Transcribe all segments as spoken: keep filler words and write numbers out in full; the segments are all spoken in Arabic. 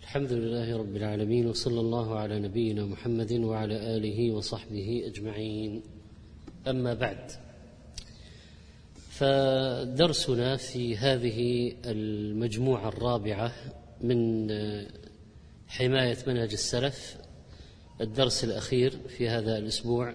الحمد لله رب العالمين، وصلى الله على نبينا محمد وعلى آله وصحبه أجمعين. أما بعد، فدرسنا في هذه المجموعة الرابعة من حماية منهج السلف، الدرس الأخير في هذا الأسبوع.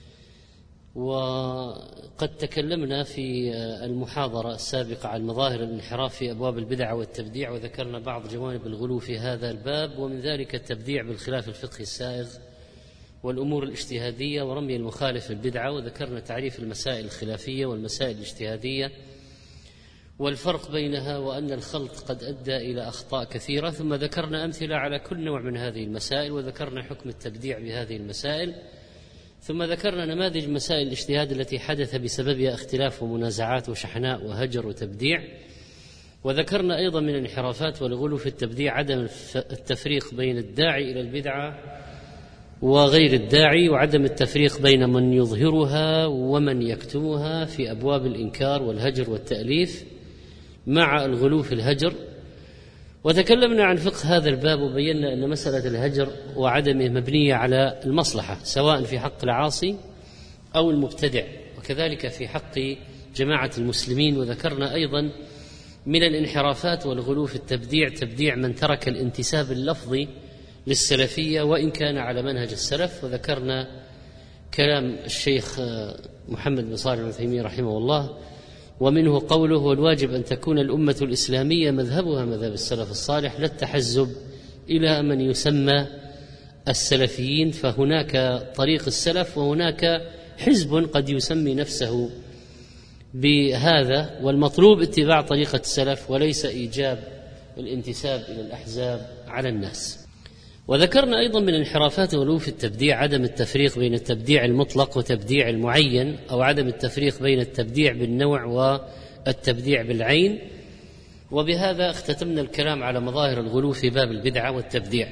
وقد تكلمنا في المحاضرة السابقة عن مظاهر الانحراف في أبواب البدع والتبديع، وذكرنا بعض جوانب الغلو في هذا الباب، ومن ذلك التبديع بالخلاف الفقهي السائغ والأمور الاجتهادية ورمي المخالف البدعة، وذكرنا تعريف المسائل الخلافية والمسائل الاجتهادية والفرق بينها، وأن الخلط قد أدى إلى أخطاء كثيرة. ثم ذكرنا أمثلة على كل نوع من هذه المسائل، وذكرنا حكم التبديع بهذه المسائل. ثم ذكرنا نماذج مسائل الاجتهاد التي حدث بسببها اختلاف ومنازعات وشحناء وهجر وتبديع. وذكرنا أيضا من الانحرافات والغلو في التبديع عدم التفريق بين الداعي إلى البدعة وغير الداعي، وعدم التفريق بين من يظهرها ومن يكتمها في أبواب الإنكار والهجر والتأليف مع الغلو في الهجر. وتكلمنا عن فقه هذا الباب، وبينا أن مسألة الهجر وعدمه مبنية على المصلحة، سواء في حق العاصي أو المبتدع، وكذلك في حق جماعة المسلمين. وذكرنا أيضا من الانحرافات والغلو في التبديع تبديع من ترك الانتساب اللفظي للسلفية وإن كان على منهج السلف. وذكرنا كلام الشيخ محمد بن صالح العثيمين رحمه الله، ومنه قوله: والواجب أن تكون الأمة الإسلامية مذهبها مذهب السلف الصالح، لا التحزب إلى من يسمى السلفيين، فهناك طريق السلف وهناك حزب قد يسمي نفسه بهذا، والمطلوب اتباع طريقة السلف وليس إيجاب الانتساب إلى الأحزاب على الناس. وذكرنا أيضا من انحرافات الغلو في التبديع عدم التفريق بين التبديع المطلق وتبديع المعين، أو عدم التفريق بين التبديع بالنوع والتبديع بالعين. وبهذا اختتمنا الكلام على مظاهر الغلو في باب البدعة والتبديع.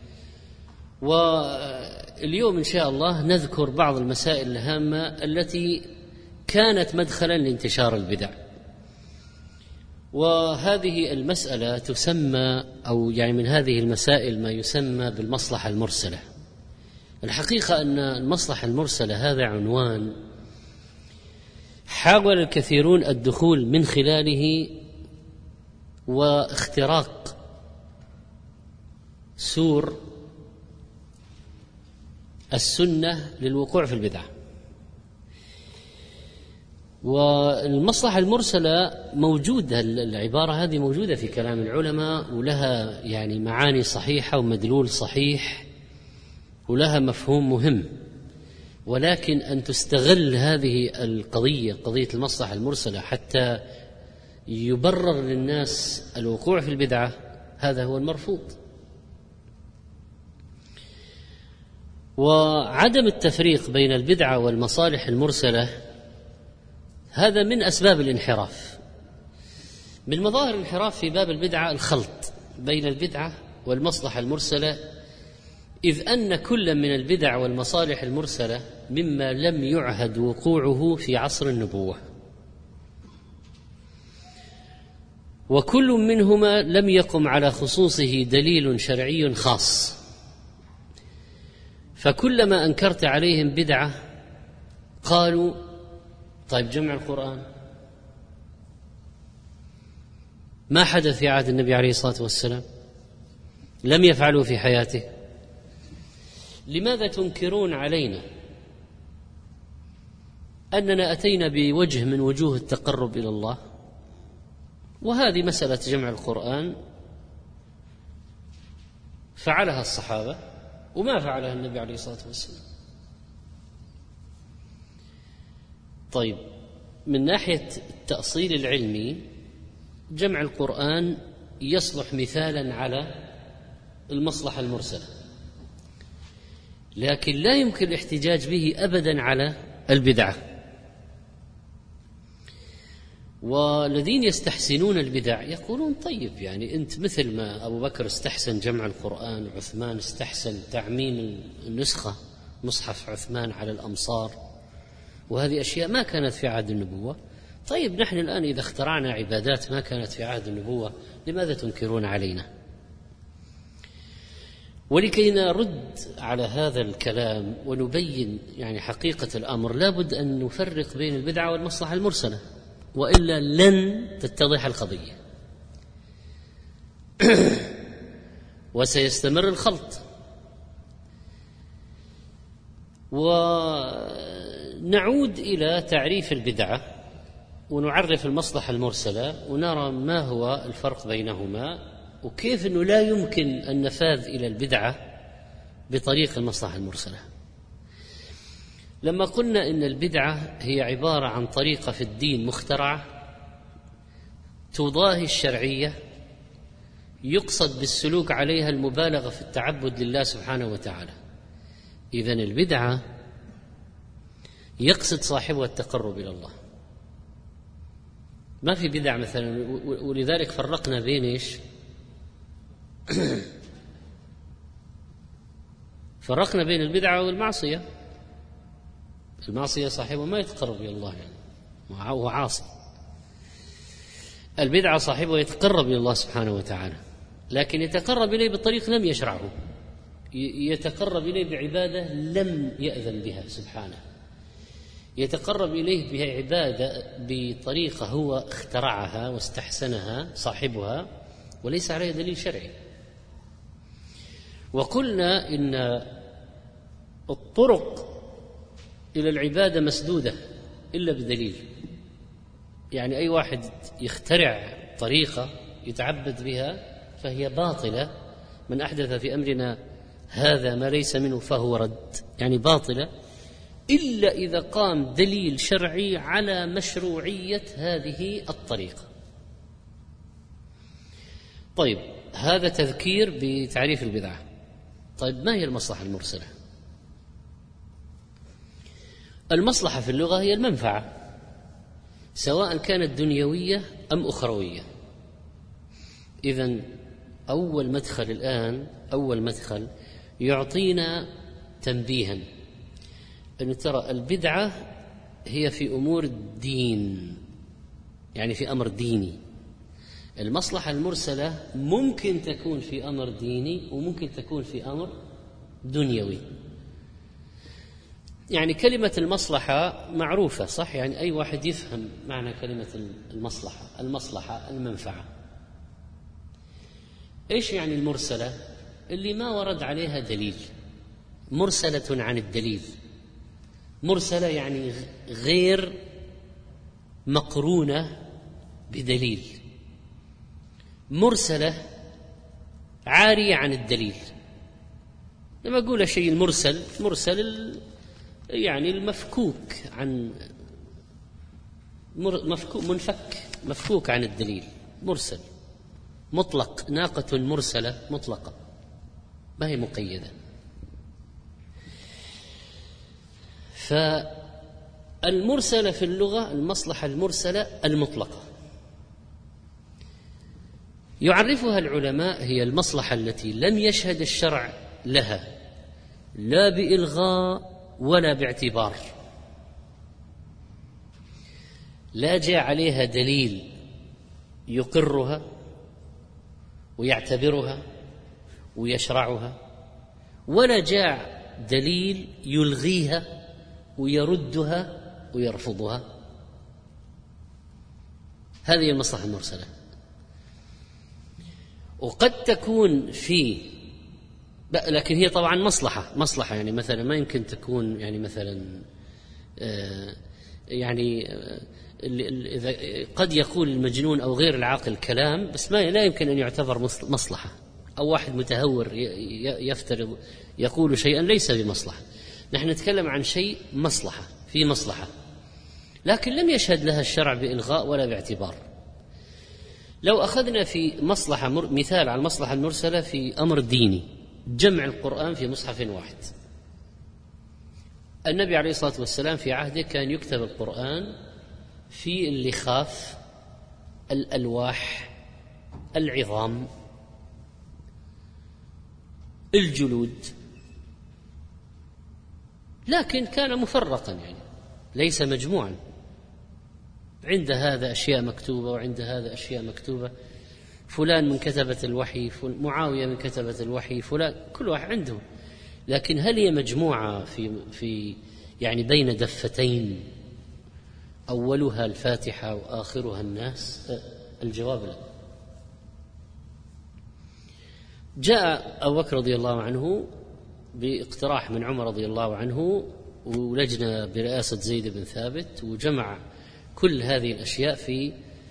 واليوم إن شاء الله نذكر بعض المسائل الهامة التي كانت مدخلا لانتشار البدع. وهذه المسألة تسمى، أو يعني من هذه المسائل ما يسمى بالمصلحة المرسلة. الحقيقة أن المصلحة المرسلة هذا عنوان حاول الكثيرون الدخول من خلاله واختراق سور السنة للوقوع في البدعة. والمصلحة المرسلة موجودة، العبارة هذه موجودة في كلام العلماء، ولها يعني معاني صحيحة ومدلول صحيح ولها مفهوم مهم، ولكن أن تستغل هذه القضية، قضية المصلحة المرسلة، حتى يبرر للناس الوقوع في البدعة، هذا هو المرفوض. وعدم التفريق بين البدعة والمصالح المرسلة هذا من أسباب الانحراف. من مظاهر الانحراف في باب البدعة الخلط بين البدعة والمصلحة المرسلة، إذ أن كل من البدع والمصالح المرسلة مما لم يعهد وقوعه في عصر النبوة، وكل منهما لم يقم على خصوصه دليل شرعي خاص. فكلما أنكرت عليهم بدعة قالوا: طيب جمع القرآن ما حدث في عهد النبي عليه الصلاة والسلام، لم يفعلوا في حياته، لماذا تنكرون علينا أننا أتينا بوجه من وجوه التقرب إلى الله؟ وهذه مسألة جمع القرآن فعلها الصحابة وما فعلها النبي عليه الصلاة والسلام. طيب، من ناحية التأصيل العلمي جمع القرآن يصلح مثالا على المصلحة المرسلة، لكن لا يمكن الاحتجاج به أبدا على البدعة. والذين يستحسنون البدع يقولون: طيب يعني أنت مثل ما أبو بكر استحسن جمع القرآن، وعثمان استحسن تعميم النسخة مصحف عثمان على الأمصار، وهذه أشياء ما كانت في عهد النبوة. طيب نحن الآن إذا اخترعنا عبادات ما كانت في عهد النبوة، لماذا تنكرون علينا؟ ولكي نرد على هذا الكلام ونبين يعني حقيقة الأمر لابد أن نفرق بين البدعة والمصلحة المرسلة، وإلا لن تتضح القضية وسيستمر الخلط. ونعود إلى تعريف البدعة ونعرف المصلحة المرسلة ونرى ما هو الفرق بينهما، وكيف أنه لا يمكن النفاذ إلى البدعة بطريق المصلحة المرسلة. لما قلنا إن البدعة هي عبارة عن طريقة في الدين مخترعة تضاهي الشرعية، يقصد بالسلوك عليها المبالغة في التعبد لله سبحانه وتعالى. إذن البدعة يقصد صاحبها التقرب إلى الله. ما في بدع مثلا، ولذلك فرقنا بين إيش؟ فرقنا بين البدعة والمعصية. المعصية صاحبه ما يتقرب إلى الله، يعني هو عاصي. البدعة صاحبه يتقرب إلى الله سبحانه وتعالى، لكن يتقرب إليه بطريق لم يشرعه، يتقرب إليه بعبادة لم يأذن بها سبحانه، يتقرب إليه بعبادة بطريقة هو اخترعها واستحسنها صاحبها وليس عليها دليل شرعي. وقلنا إن الطرق إلى العبادة مسدودة إلا بدليل، يعني أي واحد يخترع طريقة يتعبد بها فهي باطلة. من أحدث في أمرنا هذا ما ليس منه فهو رد، يعني باطلة إلا إذا قام دليل شرعي على مشروعية هذه الطريقة. طيب، هذا تذكير بتعريف البدعة. طيب، ما هي المصلحة المرسلة؟ المصلحة في اللغة هي المنفعة، سواء كانت دنيوية أم أخروية. إذن أول مدخل الآن أول مدخل يعطينا تنبيها أن ترى البدعة هي في أمور الدين، يعني في أمر ديني. المصلحة المرسلة ممكن تكون في أمر ديني وممكن تكون في أمر دنيوي. يعني كلمة المصلحة معروفة صح؟ يعني أي واحد يفهم معنى كلمة المصلحة. المصلحة المنفعة. إيش يعني المرسلة؟ اللي ما ورد عليها دليل، مرسلة عن الدليل. مرسلة يعني غير مقرونة بدليل، مرسلة عارية عن الدليل. لما أقول الشيء المرسل، مرسل يعني المفكوك عن مفكوك منفك مفكوك عن الدليل، مرسل مطلق. ناقة مرسلة مطلقة ما هي مقيدة. فالمرسلة في اللغة المصلحة المرسلة المطلقة. يعرفها العلماء هي المصلحة التي لم يشهد الشرع لها لا بإلغاء ولا باعتبار، لا جاء عليها دليل يقرها ويعتبرها ويشرعها، ولا جاء دليل يلغيها ويردها ويرفضها. هذه المصلحة المرسلة. وقد تكون في، لكن هي طبعا مصلحة مصلحة يعني مثلا ما يمكن تكون يعني مثلا يعني إذا قد يقول المجنون أو غير العاقل كلام بس ما لا يمكن أن يعتبر مصلحة، أو واحد متهور يفترض يقول شيئا ليس بمصلحة. نحن نتكلم عن شيء مصلحة، في مصلحة لكن لم يشهد لها الشرع بإلغاء ولا باعتبار. لو أخذنا في مصلحة مثال على المصلحة المرسلة في أمر ديني، جمع القرآن في مصحف واحد. النبي عليه الصلاة والسلام في عهده كان يكتب القرآن في اللخاف، الألواح، العظام، الجلود، لكن كان مفرقا يعني ليس مجموعا. عند هذا أشياء مكتوبة وعند هذا أشياء مكتوبة، فلان من كتبة الوحي، معاوية من كتبة الوحي، فلان، كل واحد عنده. لكن هل هي مجموعة في في يعني بين دفتين أولها الفاتحة وآخرها الناس؟ الجواب لا. جاء أبو بكر رضي الله عنه باقتراح من عمر رضي الله عنه ولجنة برئاسة زيد بن ثابت، وجمع كل هذه الأشياء في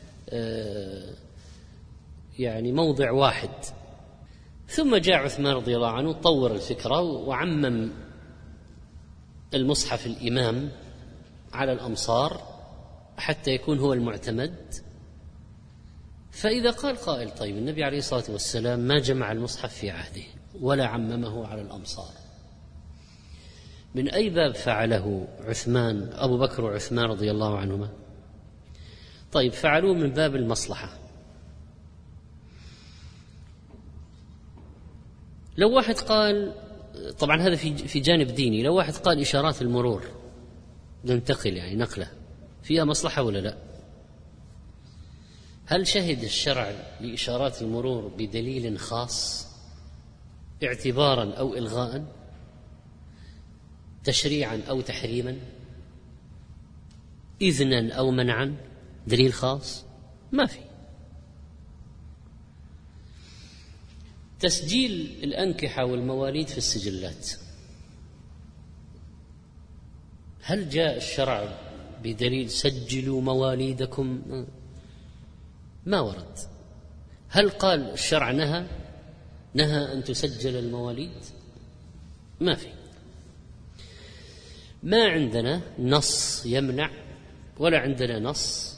يعني موضع واحد. ثم جاء عثمان رضي الله عنه طور الفكرة وعمم المصحف الإمام على الأمصار حتى يكون هو المعتمد. فإذا قال قائل طيب النبي عليه الصلاة والسلام ما جمع المصحف في عهده ولا عممه على الأمصار، من أي باب فعله عثمان أبو بكر وعثمان رضي الله عنهما؟ طيب فعلوه من باب المصلحة. لو واحد قال، طبعا هذا في في جانب ديني، لو واحد قال إشارات المرور ننتقل يعني نقله فيها مصلحة ولا لا؟ هل شهد الشرع لإشارات المرور بدليل خاص اعتبارا أو إلغاء، تشريعا أو تحريما، إذنا أو منعا، دليل خاص؟ ما في. تسجيل الأنكحة والمواليد في السجلات، هل جاء الشرع بدليل سجلوا مواليدكم؟ ما ورد. هل قال الشرع نهى نهى أن تسجل المواليد؟ ما في. ما عندنا نص يمنع ولا عندنا نص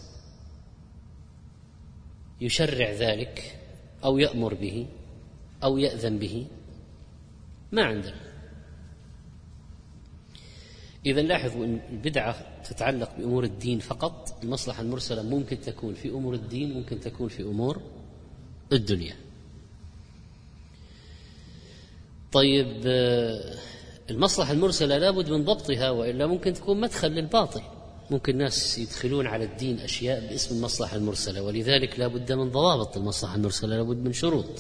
يشرع ذلك أو يأمر به أو يأذن به، ما عندنا. إذا لاحظوا أن البدعة تتعلق بأمور الدين فقط، المصلحة المرسلة ممكن تكون في أمور الدين، ممكن تكون في أمور الدنيا. طيب المصلحة المرسلة لابد من ضبطها، وإلا ممكن تكون مدخل للباطل، ممكن ناس يدخلون على الدين أشياء باسم المصلحة المرسلة، ولذلك لابد من ضوابط المصلحة المرسلة، لابد من شروط.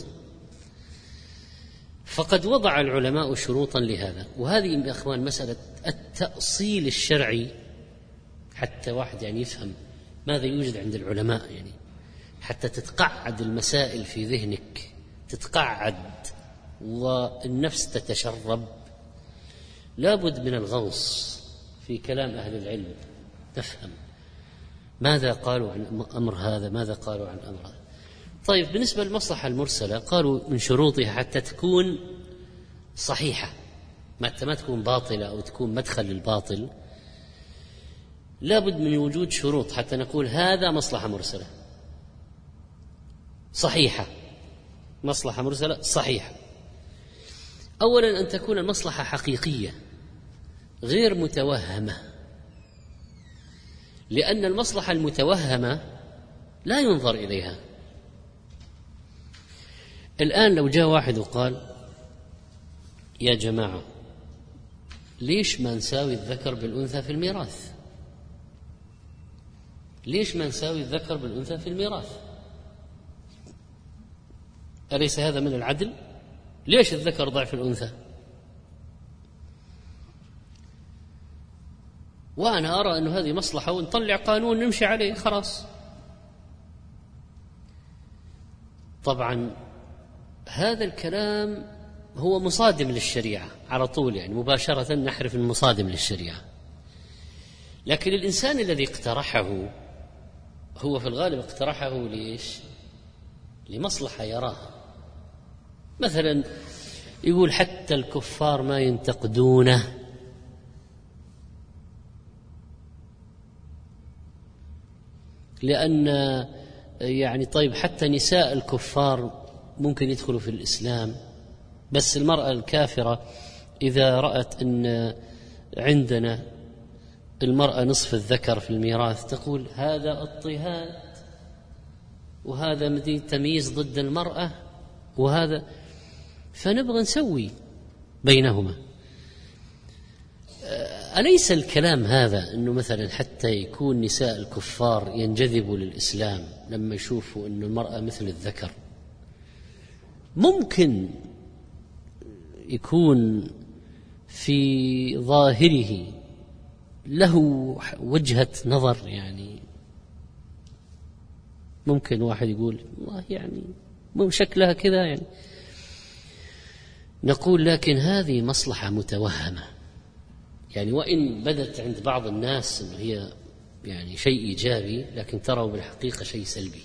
فقد وضع العلماء شروطا لهذا، وهذه يا أخوان مسألة التأصيل الشرعي، حتى واحد يعني يفهم ماذا يوجد عند العلماء، يعني حتى تتقعد المسائل في ذهنك، تتقعد والنفس تتشرب، لابد من الغوص في كلام أهل العلم، تفهم ماذا قالوا عن أمر هذا، ماذا قالوا عن أمر هذا. طيب بالنسبة للمصلحة المرسلة قالوا من شروطها حتى تكون صحيحة، ما ما تكون باطلة أو تكون مدخل للباطل، لابد من وجود شروط حتى نقول هذا مصلحة مرسلة صحيحة. مصلحة مرسلة صحيحة، أولا أن تكون المصلحة حقيقية غير متوهمة، لأن المصلحة المتوهمة لا ينظر إليها. الآن لو جاء واحد وقال يا جماعة ليش ما نساوي الذكر بالأنثى في الميراث؟ ليش ما نساوي الذكر بالأنثى في الميراث؟ أليس هذا من العدل؟ ليش الذكر ضعف الأنثى؟ وأنا أرى أن هذه مصلحة ونطلع قانون نمشي عليه خلاص. طبعا هذا الكلام هو مصادم للشريعة على طول، يعني مباشرة نحرف المصادم للشريعة. لكن الإنسان الذي اقترحه هو في الغالب اقترحه ليش؟ لمصلحة يراها. مثلا يقول حتى الكفار ما ينتقدونه، لأن يعني طيب حتى نساء الكفار ممكن يدخلوا في الإسلام، بس المرأة الكافرة إذا رأت أن عندنا المرأة نصف الذكر في الميراث تقول هذا اضطهاد وهذا تمييز ضد المرأة وهذا، فنبغى نسوي بينهما. أليس الكلام هذا أنه مثلا حتى يكون نساء الكفار ينجذبوا للإسلام لما يشوفوا أن المرأة مثل الذكر، ممكن يكون في ظاهره له وجهة نظر، يعني ممكن واحد يقول والله يعني مو شكلها كذا يعني، نقول لكن هذه مصلحة متوهمة، يعني وإن بدت عند بعض الناس أنه هي يعني شيء إيجابي، لكن تروا بالحقيقة شيء سلبي.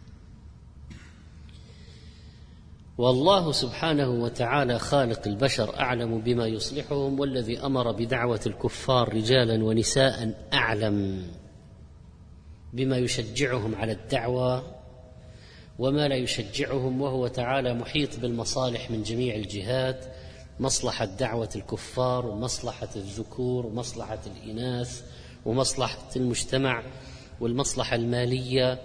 والله سبحانه وتعالى خالق البشر أعلم بما يصلحهم، والذي أمر بدعوة الكفار رجالا ونساء أعلم بما يشجعهم على الدعوة وما لا يشجعهم، وهو تعالى محيط بالمصالح من جميع الجهات، مصلحة دعوة الكفار ومصلحة الذكور ومصلحة الإناث ومصلحة المجتمع والمصلحة المالية،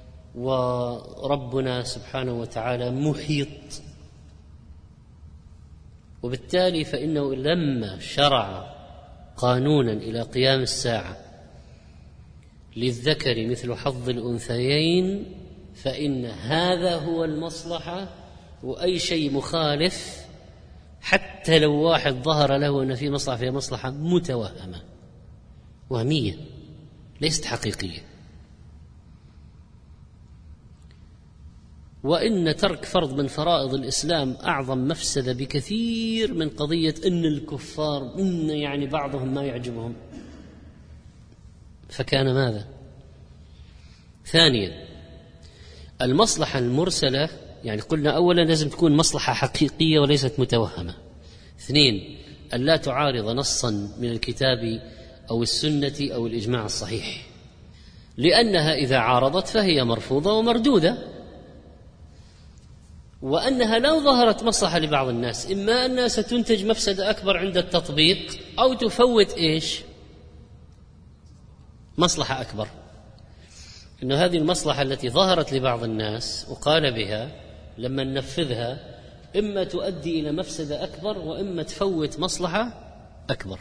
وربنا سبحانه وتعالى محيط. وبالتالي فإنه لما شرع قانونا إلى قيام الساعة للذكر مثل حظ الأنثيين، فإن هذا هو المصلحة، وأي شيء مخالف حتى لو واحد ظهر له أن في مصلحة في مصلحة متوهمة وهمية ليست حقيقية. وإن ترك فرض من فرائض الإسلام أعظم مفسدة بكثير من قضية أن الكفار إن يعني بعضهم ما يعجبهم. فكان ماذا؟ ثانيا المصلحة المرسلة، يعني قلنا أولا لازم تكون مصلحة حقيقية وليست متوهمة. اثنين أن لا تعارض نصا من الكتاب أو السنة أو الإجماع الصحيح، لأنها إذا عارضت فهي مرفوضة ومردودة. وأنها لو ظهرت مصلحة لبعض الناس، إما أنها ستنتج مفسدة أكبر عند التطبيق، أو تفوت إيش؟ مصلحة أكبر. إنه هذه المصلحة التي ظهرت لبعض الناس وقال بها لما ننفذها إما تؤدي إلى مفسدة أكبر، وإما تفوت مصلحة أكبر.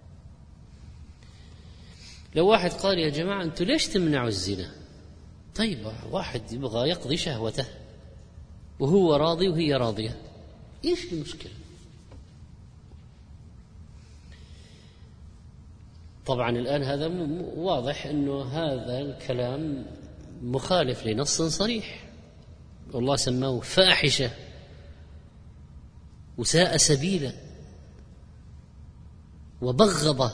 لو واحد قال يا جماعة أنتوا ليش تمنعوا الزنا؟ طيب واحد يبغى يقضي شهوته وهو راضي وهي راضية، إيش المشكلة؟ طبعا الآن هذا واضح أنه هذا الكلام مخالف لنص صريح، والله سماه فاحشة وساء سبيلا وبغضه.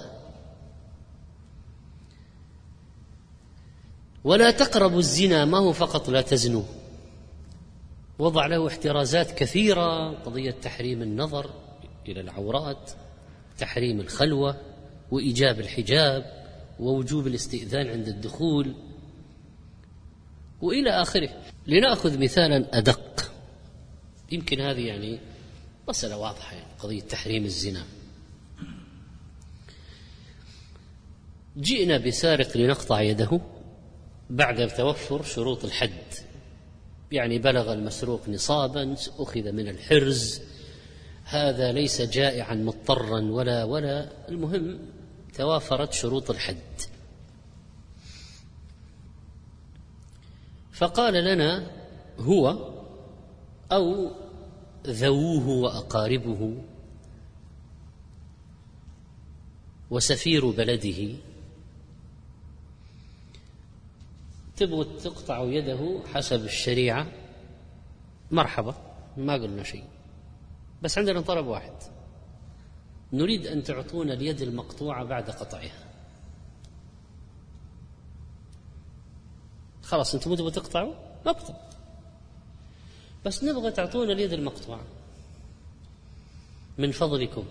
ولا تقربوا الزنا، ما هو فقط لا تزنوا، وضع له احترازات كثيرة، قضية تحريم النظر إلى العورات، تحريم الخلوة، وإيجاب الحجاب، ووجوب الاستئذان عند الدخول، وإلى آخره. لنأخذ مثالا أدق، يمكن هذه يعني مسألة واضحة، يعني قضية تحريم الزنا. جئنا بسارق لنقطع يده بعد توفر شروط الحد، يعني بلغ المسروق نصابا، أخذ من الحرز، هذا ليس جائعا مضطرا ولا ولا المهم توافرت شروط الحد. فقال لنا هو أو ذووه وأقاربه وسفير بلده تبغوا تقطعوا يده حسب الشريعة، مرحبا، ما قلنا شيء، بس عندنا طلب واحد، نريد أن تعطونا اليد المقطوعة بعد قطعها. خلاص أنتم تبغوا تقطعوا نقطع، بس نبغى تعطونا اليد المقطوعة من فضلكم.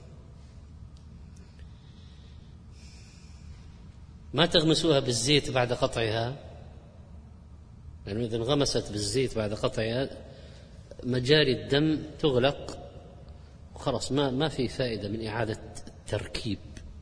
ما تغمسوها بالزيت بعد قطعها، لأنه يعني إذا انغمست بالزيت بعد قطعها مجاري الدم تغلق وخلاص، ما ما في فائدة من إعادة التركيب.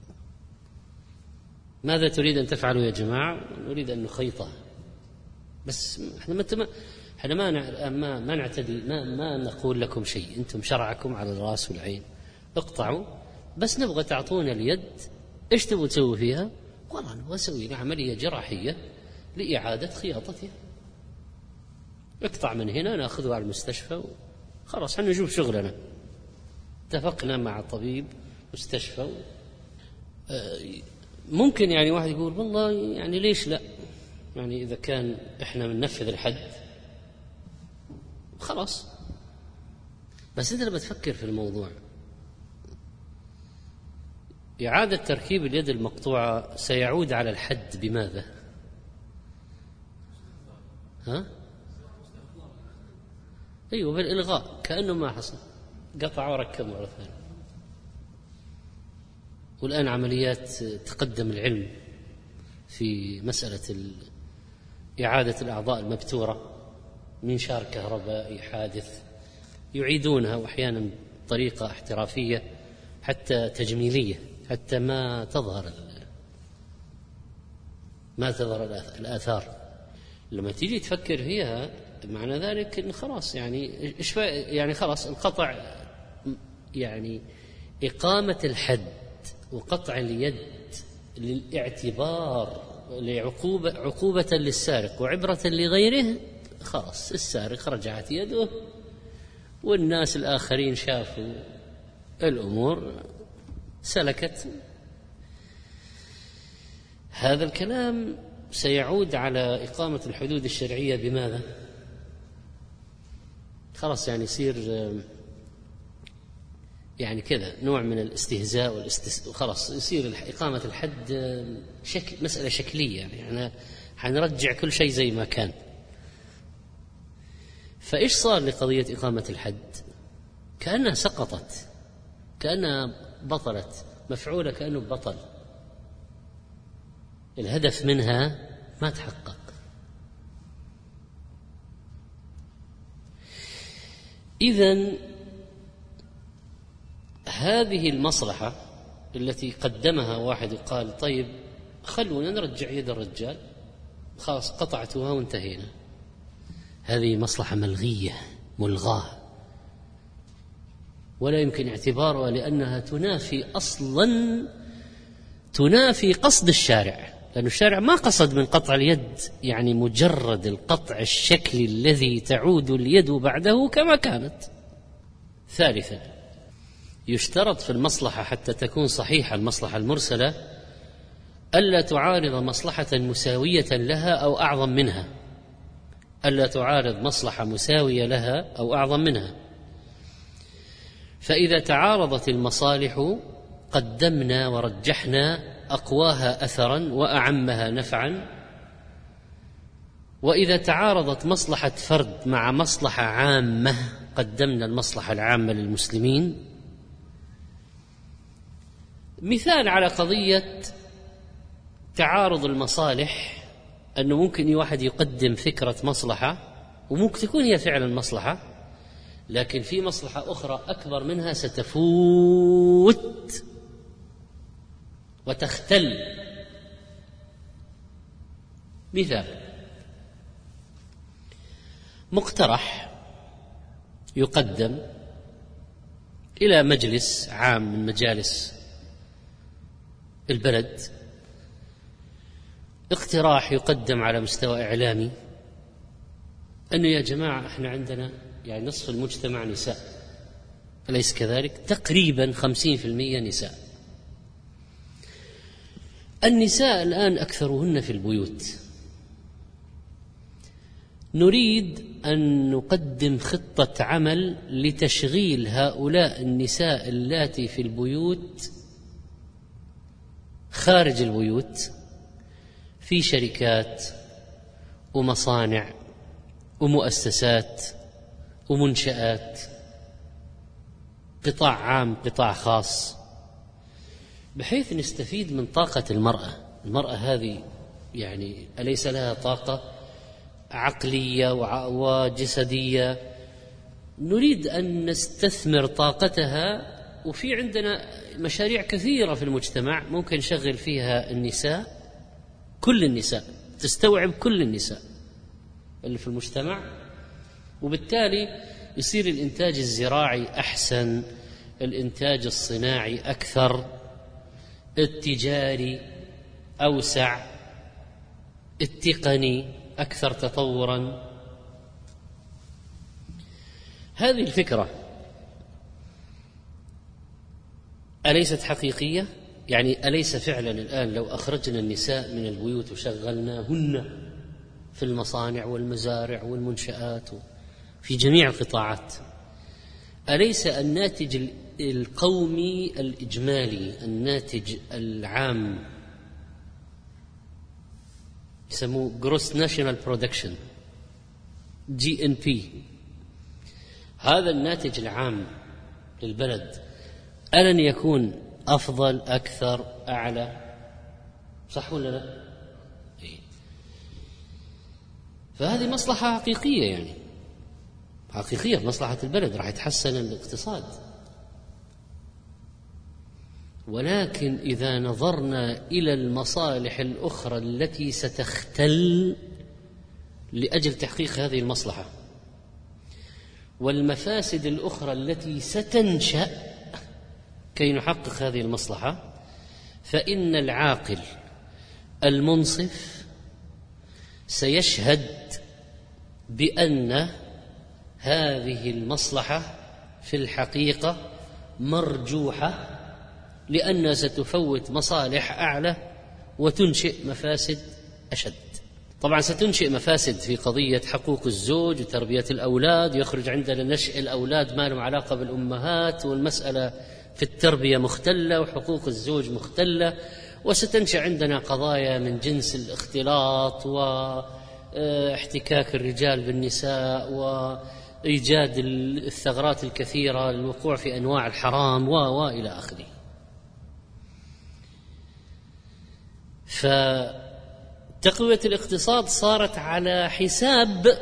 ماذا تريد أن تفعلوا يا جماعة؟ نريد أن نخيطها، بس احنا ما احنا ما ما, ما نعتدي، ما ما نقول لكم شيء، أنتم شرعكم على الرأس والعين، اقطعوا، بس نبغى تعطونا اليد. إيش تبغوا تسوي فيها؟ والله نبغى نسوي عملية جراحية لإعادة خياطتها. اقطع من هنا، ناخذه على المستشفى خلاص احنا نشوف شغلنا، اتفقنا مع طبيب مستشفى. ممكن يعني واحد يقول والله يعني ليش لا، يعني إذا كان إحنا بننفذ الحد خلاص. بس أنت لما تفكر في الموضوع، إعادة تركيب اليد المقطوعة سيعود على الحد بماذا؟ ها؟ أيوة، بالإلغاء، كأنه ما حصل، قطع وركب مرة ثانية. والآن عمليات تقدم العلم في مسألة إعادة الأعضاء المبتورة، منشار كهربائي حادث يعيدونها، وأحيانا بطريقة احترافية حتى تجميلية، حتى ما تظهر ما تظهر الآثار. لما تيجي تفكر فيها معنى ذلك إن خلاص يعني إيش يعني خلاص انقطع، يعني إقامة الحد وقطع اليد للاعتبار لعقوبة عقوبة للسارق وعبرة لغيره، خلاص السارق رجعت يده، والناس الآخرين شافوا الأمور سلكت. هذا الكلام سيعود على إقامة الحدود الشرعية بماذا؟ خلاص يعني يصير يعني كذا نوع من الاستهزاء والاستس... خلاص يصير إقامة الحد شكل مسألة شكلية، يعني حنرجع كل شيء زي ما كان. فإيش صار لقضية إقامة الحد؟ كأنها سقطت، كأنها بطلت، مفعولة كأنه بطل، الهدف منها ما تحقق. إذن هذه المصلحة التي قدمها واحد وقال طيب خلونا نرجع يد الرجال، خلاص قطعتها وانتهينا، هذه مصلحة ملغية ملغاة ولا يمكن اعتبارها، لأنها تنافي أصلا تنافي قصد الشارع، لأن الشارع ما قصد من قطع اليد يعني مجرد القطع الشكلي الذي تعود اليد بعده كما كانت. ثالثا، يشترط في المصلحة حتى تكون صحيحة المصلحة المرسلة ألا تعارض مصلحة مساوية لها أو أعظم منها، ألا تعارض مصلحة مساوية لها أو أعظم منها. فإذا تعارضت المصالح قدمنا ورجحنا أقواها أثرا وأعمها نفعا، وإذا تعارضت مصلحة فرد مع مصلحة عامة قدمنا المصلحة العامة للمسلمين. مثال على قضية تعارض المصالح أنه ممكن واحد يقدم فكرة مصلحة وممكن تكون هي فعلا مصلحة، لكن في مصلحة أخرى أكبر منها ستفوت وتختل. مثال، مقترح يقدم إلى مجلس عام من مجالس البلد، اقتراح يقدم على مستوى إعلامي أنه يا جماعة احنا عندنا يعني نصف المجتمع نساء، أليس كذلك؟ تقريبا خمسين في المئة نساء. النساء الآن أكثرهن في البيوت، نريد أن نقدم خطة عمل لتشغيل هؤلاء النساء اللاتي في البيوت خارج البيوت في شركات ومصانع ومؤسسات ومنشآت، قطاع عام قطاع خاص، بحيث نستفيد من طاقة المرأة. المرأة هذه يعني أليس لها طاقة عقلية وجسدية؟ نريد أن نستثمر طاقتها، وفي عندنا مشاريع كثيرة في المجتمع ممكن نشغل فيها النساء، كل النساء، تستوعب كل النساء اللي في المجتمع، وبالتالي يصير الإنتاج الزراعي أحسن، الإنتاج الصناعي أكثر، التجاري أوسع، التقني أكثر تطوراً. هذه الفكرة أليست حقيقية؟ يعني أليس فعلا الآن لو أخرجنا النساء من البيوت وشغلناهن في المصانع والمزارع والمنشآت في جميع القطاعات، أليس الناتج القومي الإجمالي، الناتج العام، يسموه Gross National Production جي إن بي، هذا الناتج العام للبلد ألن يكون أفضل، أكثر، أعلى؟ صح ولا لا؟ إيه. فهذه مصلحة حقيقية، يعني حقيقية مصلحة البلد، راح يتحسن الاقتصاد. ولكن إذا نظرنا إلى المصالح الأخرى التي ستختل لأجل تحقيق هذه المصلحة، والمفاسد الأخرى التي ستنشأ كي نحقق هذه المصلحة، فإن العاقل المنصف سيشهد بأن هذه المصلحة في الحقيقة مرجوحة، لأنها ستفوت مصالح أعلى وتنشئ مفاسد أشد. طبعا ستنشئ مفاسد في قضية حقوق الزوج وتربية الأولاد، يخرج عندنا نشء الأولاد ما لهم علاقة بالأمهات، والمسألة في التربية مختلة وحقوق الزوج مختلة، وستنشأ عندنا قضايا من جنس الاختلاط واحتكاك الرجال بالنساء وإيجاد الثغرات الكثيرة للوقوع في أنواع الحرام و وإلى آخره. فتقوية الاقتصاد صارت على حساب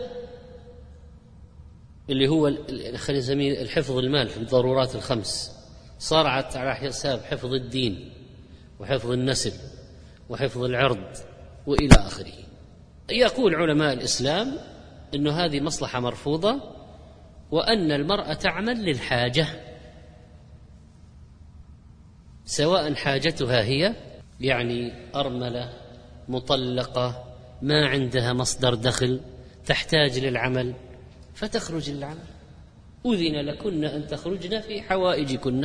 اللي هو خلينا نسميه الحفظ المال في الضرورات الخمس، صارت على حساب حفظ الدين وحفظ النسل وحفظ العرض وإلى آخره. يقول علماء الإسلام أن هذه مصلحة مرفوضة، وأن المرأة تعمل للحاجة، سواء حاجتها هي يعني أرملة، مطلقة، ما عندها مصدر دخل، تحتاج للعمل فتخرج للعمل، أذن لكن أن تخرجن في حوائجكن،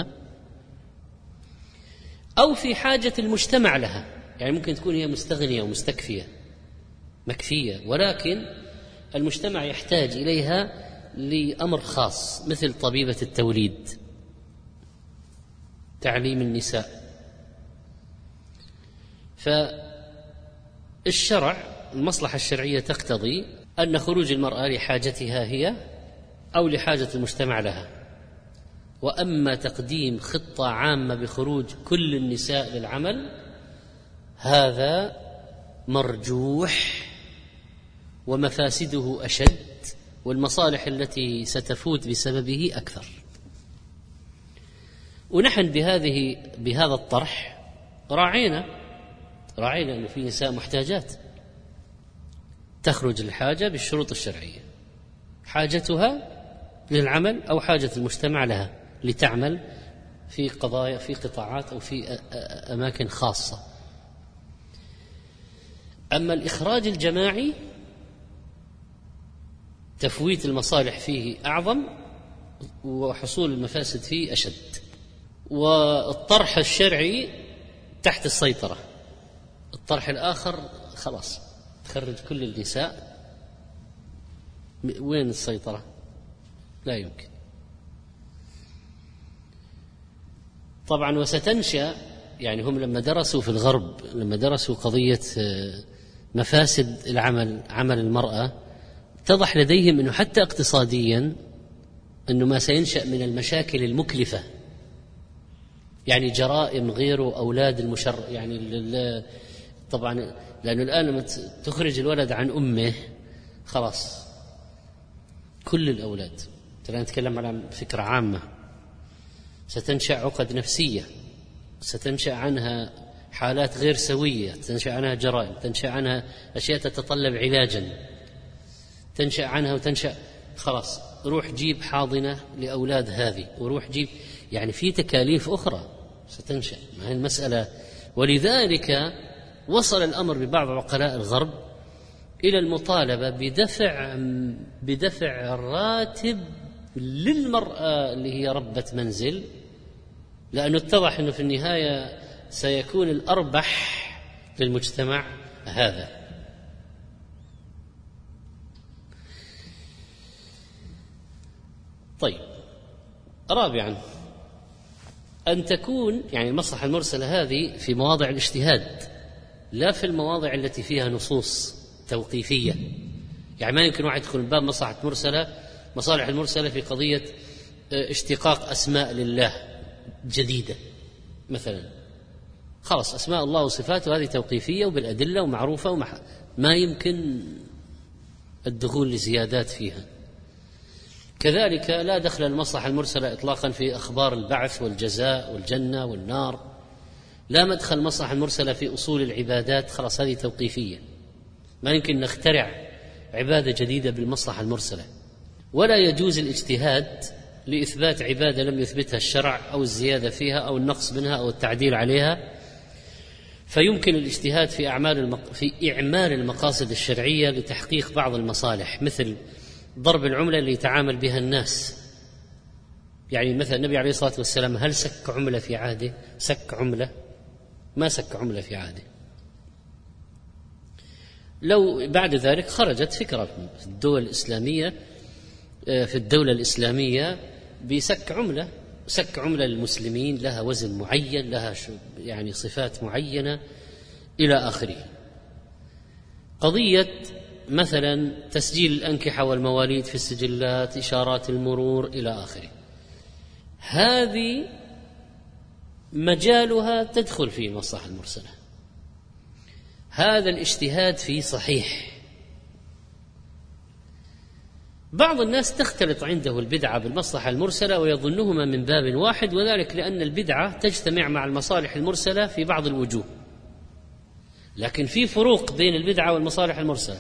أو في حاجة المجتمع لها، يعني ممكن تكون هي مستغنية ومستكفية مكفية، ولكن المجتمع يحتاج إليها لأمر خاص، مثل طبيبة التوليد، تعليم النساء. فالشرع، المصلحة الشرعية تقتضي أن خروج المرأة لحاجتها هي أو لحاجة المجتمع لها. وأما تقديم خطة عامة بخروج كل النساء للعمل، هذا مرجوح ومفاسده أشد، والمصالح التي ستفوت بسببه أكثر. ونحن بهذه بهذا الطرح راعينا راعينا أنه في نساء محتاجات تخرج الحاجة بالشروط الشرعية، حاجتها للعمل أو حاجة المجتمع لها لتعمل في قضايا في قطاعات أو في أماكن خاصة. أما الإخراج الجماعي تفويت المصالح فيه أعظم وحصول المفاسد فيه أشد، والطرح الشرعي تحت السيطرة، الطرح الآخر خلاص تخرج كل النساء، وين السيطرة؟ لا يمكن. طبعا وستنشأ، يعني هم لما درسوا في الغرب، لما درسوا قضية مفاسد العمل، عمل المرأة، اتضح لديهم أنه حتى اقتصاديا أنه ما سينشأ من المشاكل المكلفة، يعني جرائم غيره، أولاد المشر، يعني طبعا لأنه الآن لما تخرج الولد عن أمه خلاص كل الأولاد، ترى نتكلم على فكرة عامة، ستنشأ عقد نفسية، ستنشأ عنها حالات غير سوية، تنشأ عنها جرائم، تنشأ عنها أشياء تتطلب علاجا، تنشأ عنها وتنشأ خلاص روح جيب حاضنة لأولاد هذه، وروح جيب، يعني في تكاليف أخرى ستنشأ مع المسألة. ولذلك وصل الأمر ببعض عقلاء الغرب إلى المطالبة بدفع بدفع راتب للمرأة اللي هي ربة منزل، لأنه اتضح أنه في النهاية سيكون الأربح للمجتمع هذا. طيب، رابعا أن تكون يعني المصلحة المرسلة هذه في مواضع الاجتهاد، لا في المواضع التي فيها نصوص توقيفية. يعني ما يمكن واحد يدخل باب مصلحة مرسلة مصالح المرسلة في قضية اشتقاق أسماء لله جديدة مثلا، خلاص أسماء الله وصفاته هذه توقيفية وبالأدلة ومعروفة ومح... ما يمكن الدخول لزيادات فيها. كذلك لا دخل المصلحة المرسلة إطلاقا في أخبار البعث والجزاء والجنة والنار، لا مدخل المصلحة المرسلة في أصول العبادات، خلاص هذه توقيفية، ما يمكن نخترع عبادة جديدة بالمصلحة المرسلة. ولا يجوز الاجتهاد لإثبات عبادة لم يثبتها الشرع أو الزيادة فيها أو النقص منها أو التعديل عليها، فيمكن الاجتهاد في أعمال المق... في إعمال المقاصد الشرعية لتحقيق بعض المصالح، مثل ضرب العملة اللي يتعامل بها الناس. يعني مثلا النبي عليه الصلاة والسلام هل سك عملة في عهده؟ سك عملة؟ ما سك عملة في عهده. لو بعد ذلك خرجت فكرة في الدول الإسلامية في الدولة الإسلامية بسك عملة، سك عملة للمسلمين لها وزن معين، لها يعني صفات معينة إلى آخره. قضية مثلا تسجيل الأنكحة والمواليد في السجلات، إشارات المرور إلى آخره، هذه مجالها تدخل في المصلحة المرسلة، هذا الاجتهاد فيه صحيح. بعض الناس تختلط عنده البدعة بالمصلحة المرسلة ويظنهما من باب واحد، وذلك لأن البدعة تجتمع مع المصالح المرسلة في بعض الوجوه، لكن في فروق بين البدعة والمصالح المرسلة.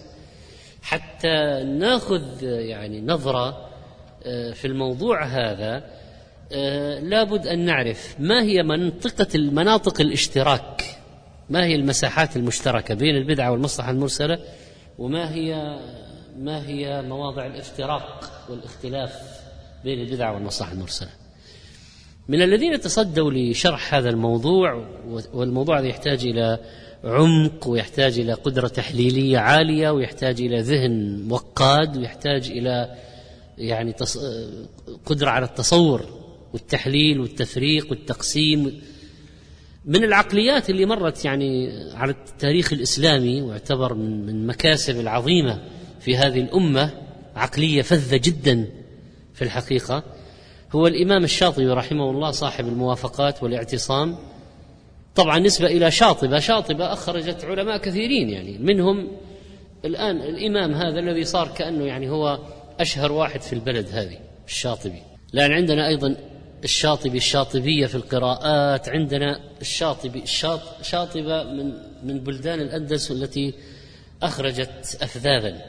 حتى ناخذ يعني نظرة في الموضوع هذا لابد أن نعرف ما هي منطقة المناطق الاشتراك، ما هي المساحات المشتركة بين البدعة والمصلحة المرسلة، وما هي ما هي مواضع الافتراق والاختلاف بين البدعة والمصلحة المرسلة. من الذين تصدوا لشرح هذا الموضوع، والموضوع هذا يحتاج إلى عمق ويحتاج إلى قدرة تحليلية عالية ويحتاج إلى ذهن وقاد ويحتاج إلى يعني قدرة على التصور والتحليل والتفريق والتقسيم. من العقليات اللي مرت يعني على التاريخ الإسلامي واعتبر من المكاسب العظيمة في هذه الأمة، عقلية فذة جدا في الحقيقة، هو الإمام الشاطبي رحمه الله صاحب الموافقات والاعتصام. طبعا نسبة إلى شاطبة، شاطبة أخرجت علماء كثيرين، يعني منهم الآن الإمام هذا الذي صار كأنه يعني هو أشهر واحد في البلد هذه، الشاطبي. لأن عندنا أيضا الشاطبي الشاطبية في القراءات، عندنا الشاطبي الشاط شاطبة من من بلدان الأندلس التي أخرجت أفذاذا.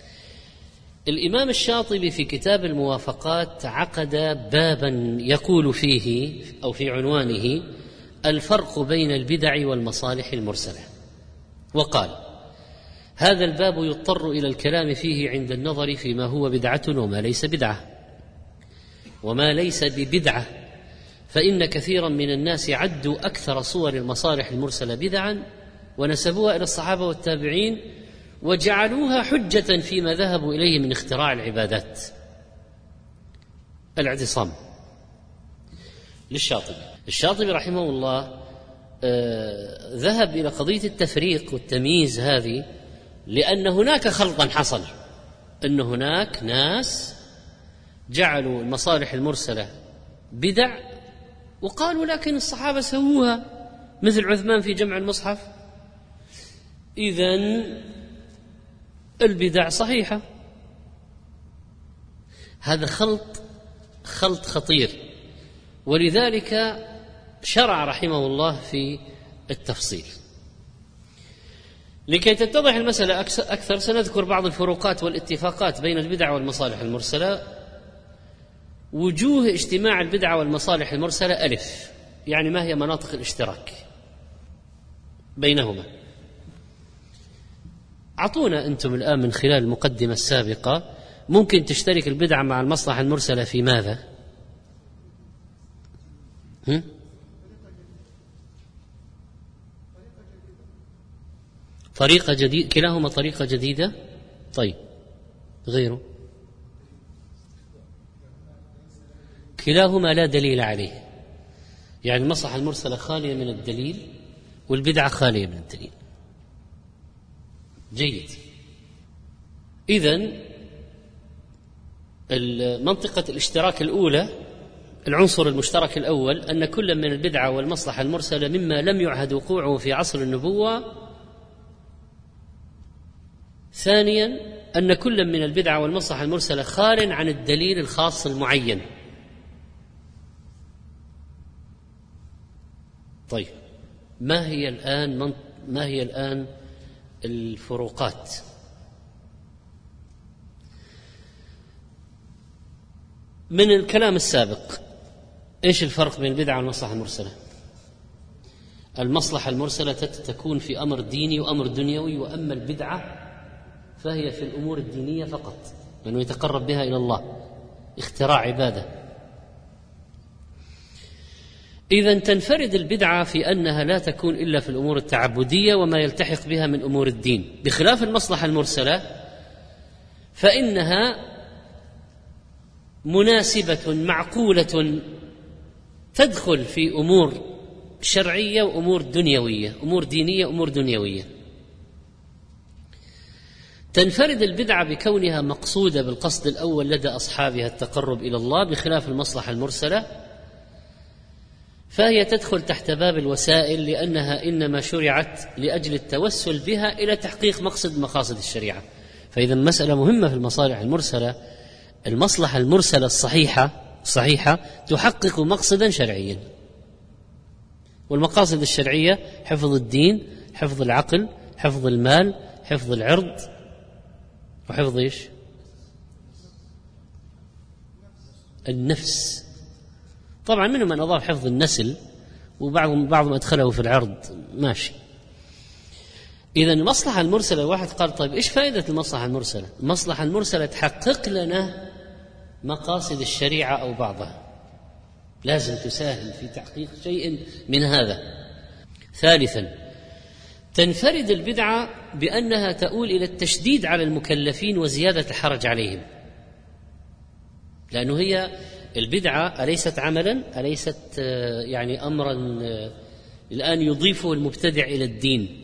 الإمام الشاطبي في كتاب الموافقات عقد بابا يقول فيه أو في عنوانه الفرق بين البدع والمصالح المرسلة، وقال: هذا الباب يضطر إلى الكلام فيه عند النظر فيما هو بدعة وما ليس بدعة وما ليس ببدعة، فإن كثيرا من الناس عدوا أكثر صور المصالح المرسلة بدعا ونسبوها إلى الصحابة والتابعين وجعلوها حجة فيما ذهبوا إليه من اختراع العبادات. الاعتصام للشاطبي. الشاطبي رحمه الله آه ذهب إلى قضية التفريق والتمييز هذه لأن هناك خلطا حصل، أن هناك ناس جعلوا المصالح المرسلة بدع وقالوا لكن الصحابة سووها، مثل عثمان في جمع المصحف، إذن البدع صحيحة. هذا خلط خلط خطير، ولذلك شرع رحمه الله في التفصيل. لكي تتضح المسألة أكثر سنذكر بعض الفروقات والاتفاقات بين البدع والمصالح المرسلة. وجوه اجتماع البدع والمصالح المرسلة: ألف، يعني ما هي مناطق الاشتراك بينهما؟ أعطونا أنتم الآن من خلال المقدمة السابقة ممكن تشترك البدعة مع المصلحة المرسلة في ماذا؟ هم؟ طريقة جديدة، كلاهما طريقة جديدة. طيب غيره؟ كلاهما لا دليل عليه، يعني المصلحة المرسلة خالية من الدليل والبدعة خالية من الدليل. جيد. إذن منطقة الاشتراك الأولى، العنصر المشترك الأول، أن كل من البدعة والمصلحة المرسلة مما لم يعهد وقوعه في عصر النبوة. ثانيا أن كل من البدعة والمصلحة المرسلة خال عن الدليل الخاص المعين. طيب ما هي الآن ما هي الآن الفروقات؟ من الكلام السابق ايش الفرق بين البدعة والمصلحة المرسلة؟ المصلحة المرسلة تكون في أمر ديني وأمر دنيوي، وأما البدعة فهي في الأمور الدينية فقط، لأنه يتقرب بها إلى الله، اختراع عبادة. إذن تنفرد البدعة في أنها لا تكون إلا في الأمور التعبدية وما يلتحق بها من أمور الدين، بخلاف المصلحة المرسلة فإنها مناسبة معقولة تدخل في أمور شرعية وأمور دنيوية، أمور دينية وأمور دنيوية. تنفرد البدعة بكونها مقصودة بالقصد الأول لدى أصحابها التقرب إلى الله، بخلاف المصلحة المرسلة فهي تدخل تحت باب الوسائل، لأنها إنما شرعت لأجل التوسل بها إلى تحقيق مقصد مقاصد الشريعة. فإذا مسألة مهمة في المصالح المرسلة، المصلحة المرسلة الصحيحة صحيحة تحقق مقصدا شرعيا، والمقاصد الشرعية حفظ الدين، حفظ العقل، حفظ المال، حفظ العرض، وحفظ إيش؟ النفس. طبعا منهم من أضاف حفظ النسل، وبعضهم بعضهم أدخله في العرض، ماشي. إذا المصلحة المرسلة، واحد قال طيب إيش فائدة المصلحة المرسلة؟ المصلحة المرسلة تحقق لنا مقاصد الشريعة أو بعضها، لازم تساهم في تحقيق شيء من هذا. ثالثا تنفرد البدعة بأنها تؤول إلى التشديد على المكلفين وزيادة الحرج عليهم، لأنه هي البدعة أليست عملا، أليست يعني أمرا الآن يضيفه المبتدع إلى الدين،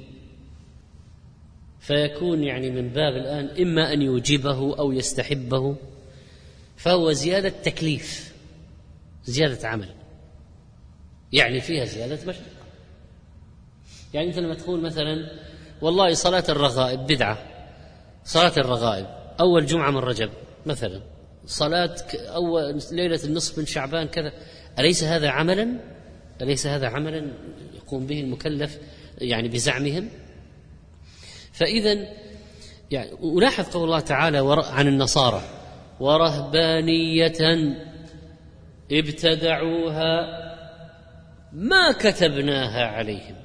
فيكون يعني من باب الآن إما أن يوجبه أو يستحبه، فهو زيادة تكليف، زيادة عمل، يعني فيها زيادة مشقة. يعني أنت لما تقول مثلا والله صلاة الرغائب بدعة، صلاة الرغائب أول جمعة من رجب مثلا، صلاة أول ليلة النصف من شعبان كذا، أليس هذا عملا؟ أليس هذا عملا يقوم به المكلف يعني بزعمهم؟ فإذا يعني ولاحظ قول الله تعالى عن النصارى: ورهبانية ابتدعوها ما كتبناها عليهم.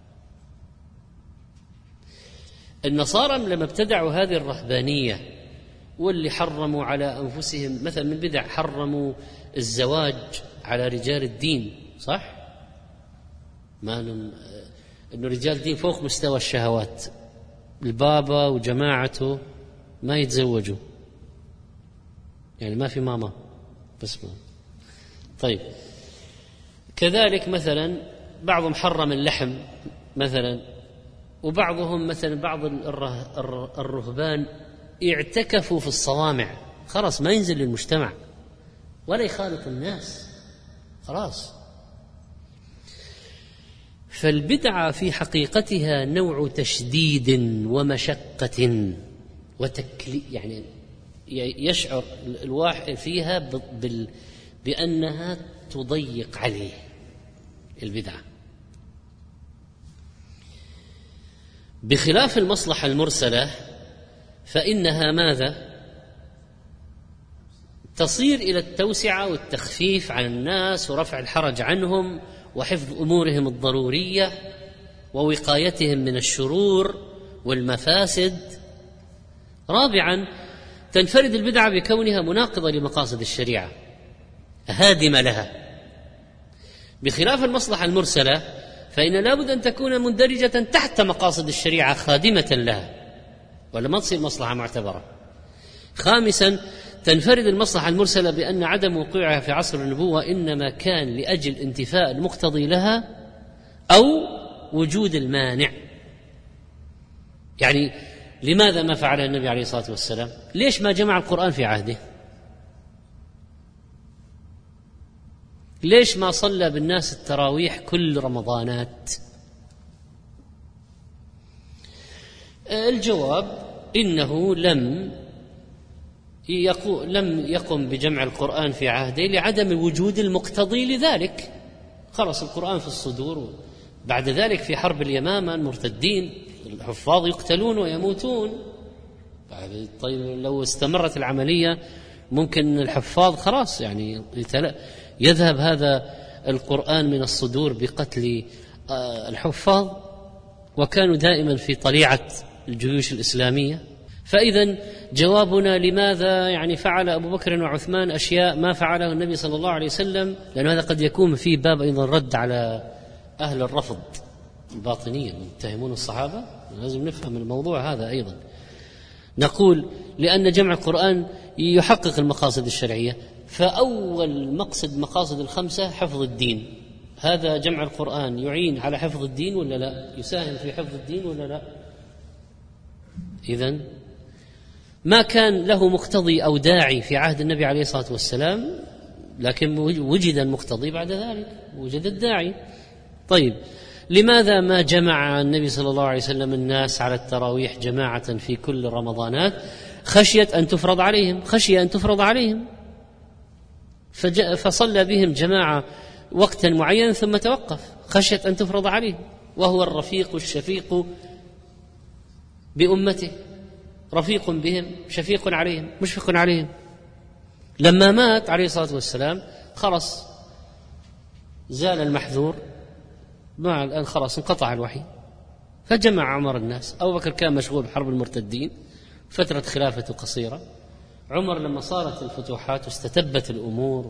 النصارى لما ابتدعوا هذه الرهبانية، واللي حرموا على أنفسهم مثلا من بدع، حرموا الزواج على رجال الدين، صح؟ ما إنه رجال الدين فوق مستوى الشهوات، البابا وجماعته ما يتزوجوا، يعني ما في ماما بس ما. طيب كذلك مثلا بعضهم حرم اللحم مثلا، وبعضهم مثلا بعض الرهبان اعتكفوا في الصوامع، خلاص ما ينزل للمجتمع ولا يخالط الناس خلاص. فالبدعة في حقيقتها نوع تشديد ومشقة وتكليف، يعني يشعر الواحد فيها بال بأنها تضيق عليه البدعة، بخلاف المصلحة المرسلة فإنها ماذا؟ تصير إلى التوسعة والتخفيف عن الناس ورفع الحرج عنهم وحفظ أمورهم الضرورية ووقايتهم من الشرور والمفاسد. رابعا تنفرد البدعة بكونها مناقضة لمقاصد الشريعة هادمة لها، بخلاف المصلحة المرسلة فإن لابد أن تكون مندرجة تحت مقاصد الشريعة خادمة لها، ولا ما تصير مصلحة معتبرة. خامسا تنفرد المصلحة المرسلة بأن عدم وقوعها في عصر النبوة إنما كان لأجل انتفاء المقتضي لها أو وجود المانع. يعني لماذا ما فعله النبي عليه الصلاة والسلام؟ ليش ما جمع القرآن في عهده؟ ليش ما صلى بالناس التراويح كل رمضانات؟ الجواب إنه لم لم يقم بجمع القرآن في عهده لعدم وجود المقتضي لذلك. خلص القرآن في الصدور، بعد ذلك في حرب اليمامة المرتدين الحفاظ يقتلون ويموتون. طيب لو استمرت العملية ممكن الحفاظ خلاص يعني يذهب هذا القرآن من الصدور بقتل الحفاظ، وكانوا دائما في طليعة الجيوش الإسلامية. فإذا جوابنا لماذا يعني فعل أبو بكر وعثمان أشياء ما فعله النبي صلى الله عليه وسلم، لأن هذا قد يكون فيه باب أيضا رد على أهل الرفض الباطنية يتهمون الصحابة. لازم نفهم الموضوع هذا أيضا. نقول لأن جمع القرآن يحقق المقاصد الشرعية، فأول مقصد مقاصد الخمسة حفظ الدين. هذا جمع القرآن يعين على حفظ الدين ولا لا؟ يساهم في حفظ الدين ولا لا؟ إذن ما كان له مقتضي أو داعي في عهد النبي عليه الصلاة والسلام، لكن وجد المقتضي بعد ذلك، وجد الداعي. طيب لماذا ما جمع النبي صلى الله عليه وسلم الناس على التراويح جماعة في كل رمضانات؟ خشية أن تفرض عليهم، خشية أن تفرض عليهم فصلى بهم جماعة وقتا معين ثم توقف خشية أن تفرض عليهم، وهو الرفيق الشفيق بأمته، رفيق بهم شفيق عليهم مشفق عليهم. لما مات عليه الصلاة والسلام خلص زال المحذور، مع الآن خلاص انقطع الوحي، فجمع عمر الناس. أبو بكر كان مشغول بحرب المرتدين، فترة خلافته قصيرة. عمر لما صارت الفتوحات واستتبت الأمور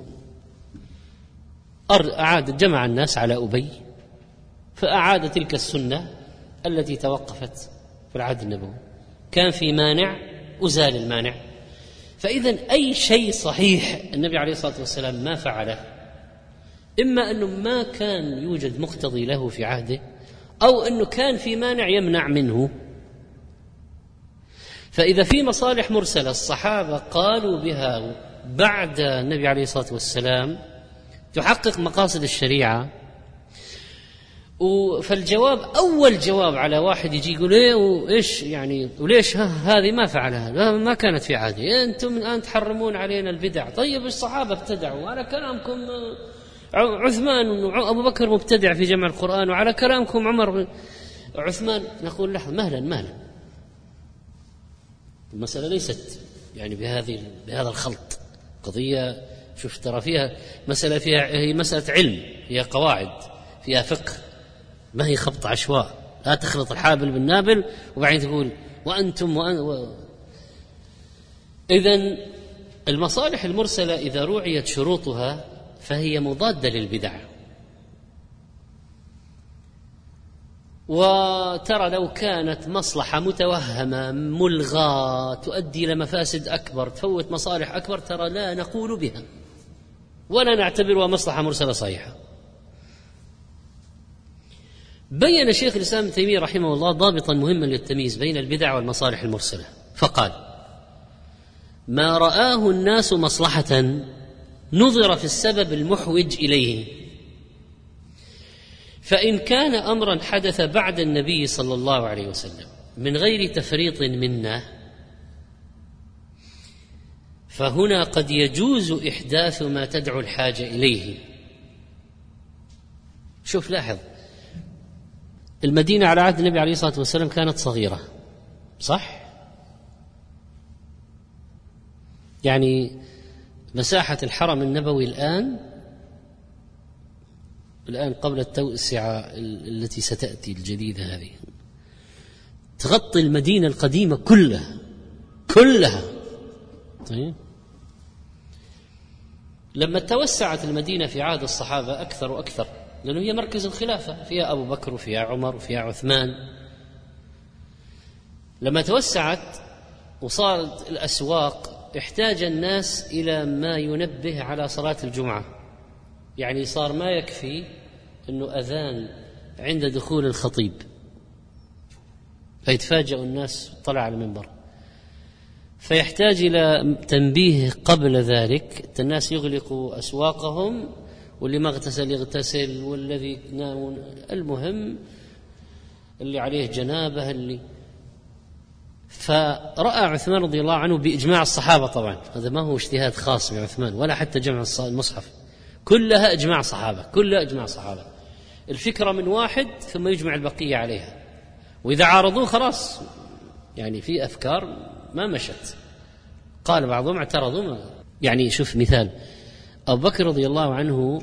أعاد جمع الناس على أبي، فأعاد تلك السنة التي توقفت في العهد النبوي. كان في مانع أزال المانع. فإذا أي شيء صحيح النبي عليه الصلاة والسلام ما فعله، إما أنه ما كان يوجد مقتضي له في عهده، أو أنه كان في مانع يمنع منه. فإذا في مصالح مرسلة الصحابة قالوا بها بعد النبي عليه الصلاة والسلام تحقق مقاصد الشريعة، فالجواب أول جواب على واحد يجي يقول إيه وإيش يعني وليش هذه ما فعلها، ما كانت في عهده، أنتم الآن تحرمون علينا البدع. طيب الصحابة ابتدعوا، على كلامكم عثمان وأبو بكر مبتدع في جمع القرآن، وعلى كلامكم عمر عثمان. نقول لحظة، مهلا مهلا، المسألة ليست يعني بهذه بهذا الخلط. قضية شوف ترى فيها مسألة، فيها هي مسألة علم، فيها قواعد، فيها فقه، ما هي خبط عشواء. لا تخلط الحابل بالنابل وبعدين تقول وأنتم وأن و... إذن المصالح المرسلة إذا رعيت شروطها فهي مضادة للبدع. وترى لو كانت مصلحة متوهمة ملغاة تؤدي إلى مفاسد أكبر، تفوت مصالح أكبر، ترى لا نقول بها ولا نعتبرها مصلحة مرسلة صحيحة. بين شيخ الإسلام ابن تيمية رحمه الله ضابطا مهما للتمييز بين البدع والمصالح المرسلة، فقال: ما رآه الناس مصلحة نظر في السبب المحوج إليه، فإن كان أمرا حدث بعد النبي صلى الله عليه وسلم من غير تفريط منا فهنا قد يجوز إحداث ما تدعو الحاجة إليه. شوف لاحظ، المدينة على عهد النبي عليه الصلاة والسلام كانت صغيرة، صح؟ يعني مساحة الحرم النبوي الآن الآن قبل التوسعة التي ستأتي الجديدة هذه تغطي المدينة القديمة كلها كلها طيب. لما توسعت المدينة في عهد الصحابة أكثر وأكثر، لأنه هي مركز الخلافة، فيها أبو بكر وفيها عمر وفيها عثمان. لما توسعت وصارت الأسواق، احتاج الناس إلى ما ينبه على صلاة الجمعة. يعني صار ما يكفي أنه أذان عند دخول الخطيب فيتفاجأ الناس طلع على المنبر، فيحتاج إلى تنبيه قبل ذلك. الناس يغلقوا أسواقهم، واللي ما اغتسل يغتسل، والذي نام، المهم اللي عليه جنابه اللي. فرأى عثمان رضي الله عنه بإجماع الصحابة، طبعا هذا ما هو اجتهاد خاص بعثمان ولا حتى جمع المصحف، كلها إجماع صحابة، كلها إجماع صحابة. الفكرة من واحد ثم يجمع البقية عليها، وإذا عارضوه خلاص، يعني في أفكار ما مشت. قال بعضهم اعترضوا ما. يعني شوف مثال أبو بكر رضي الله عنه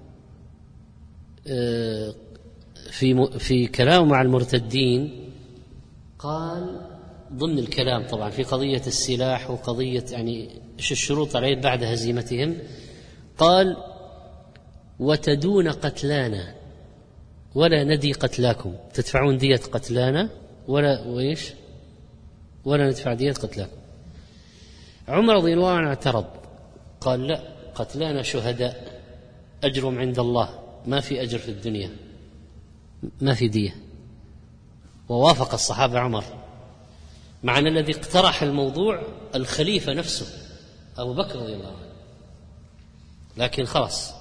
في في كلامه مع المرتدين قال ضمن الكلام طبعا في قضية السلاح وقضية يعني ايش الشروط عليه بعد هزيمتهم، قال وتدون قتلانا ولا ندي قتلاكم، تدفعون دية قتلانا ولا وإيش ولا ندفع دية قتلاكم. عمر رضي الله عنه اعترض، قال لا، قتلانا شهداء أجرهم عند الله، ما في أجر في الدنيا، ما في دية. ووافق الصحابة عمر، مع أن الذي اقترح الموضوع الخليفة نفسه أبو بكر رضي الله عنه، لكن خلاص.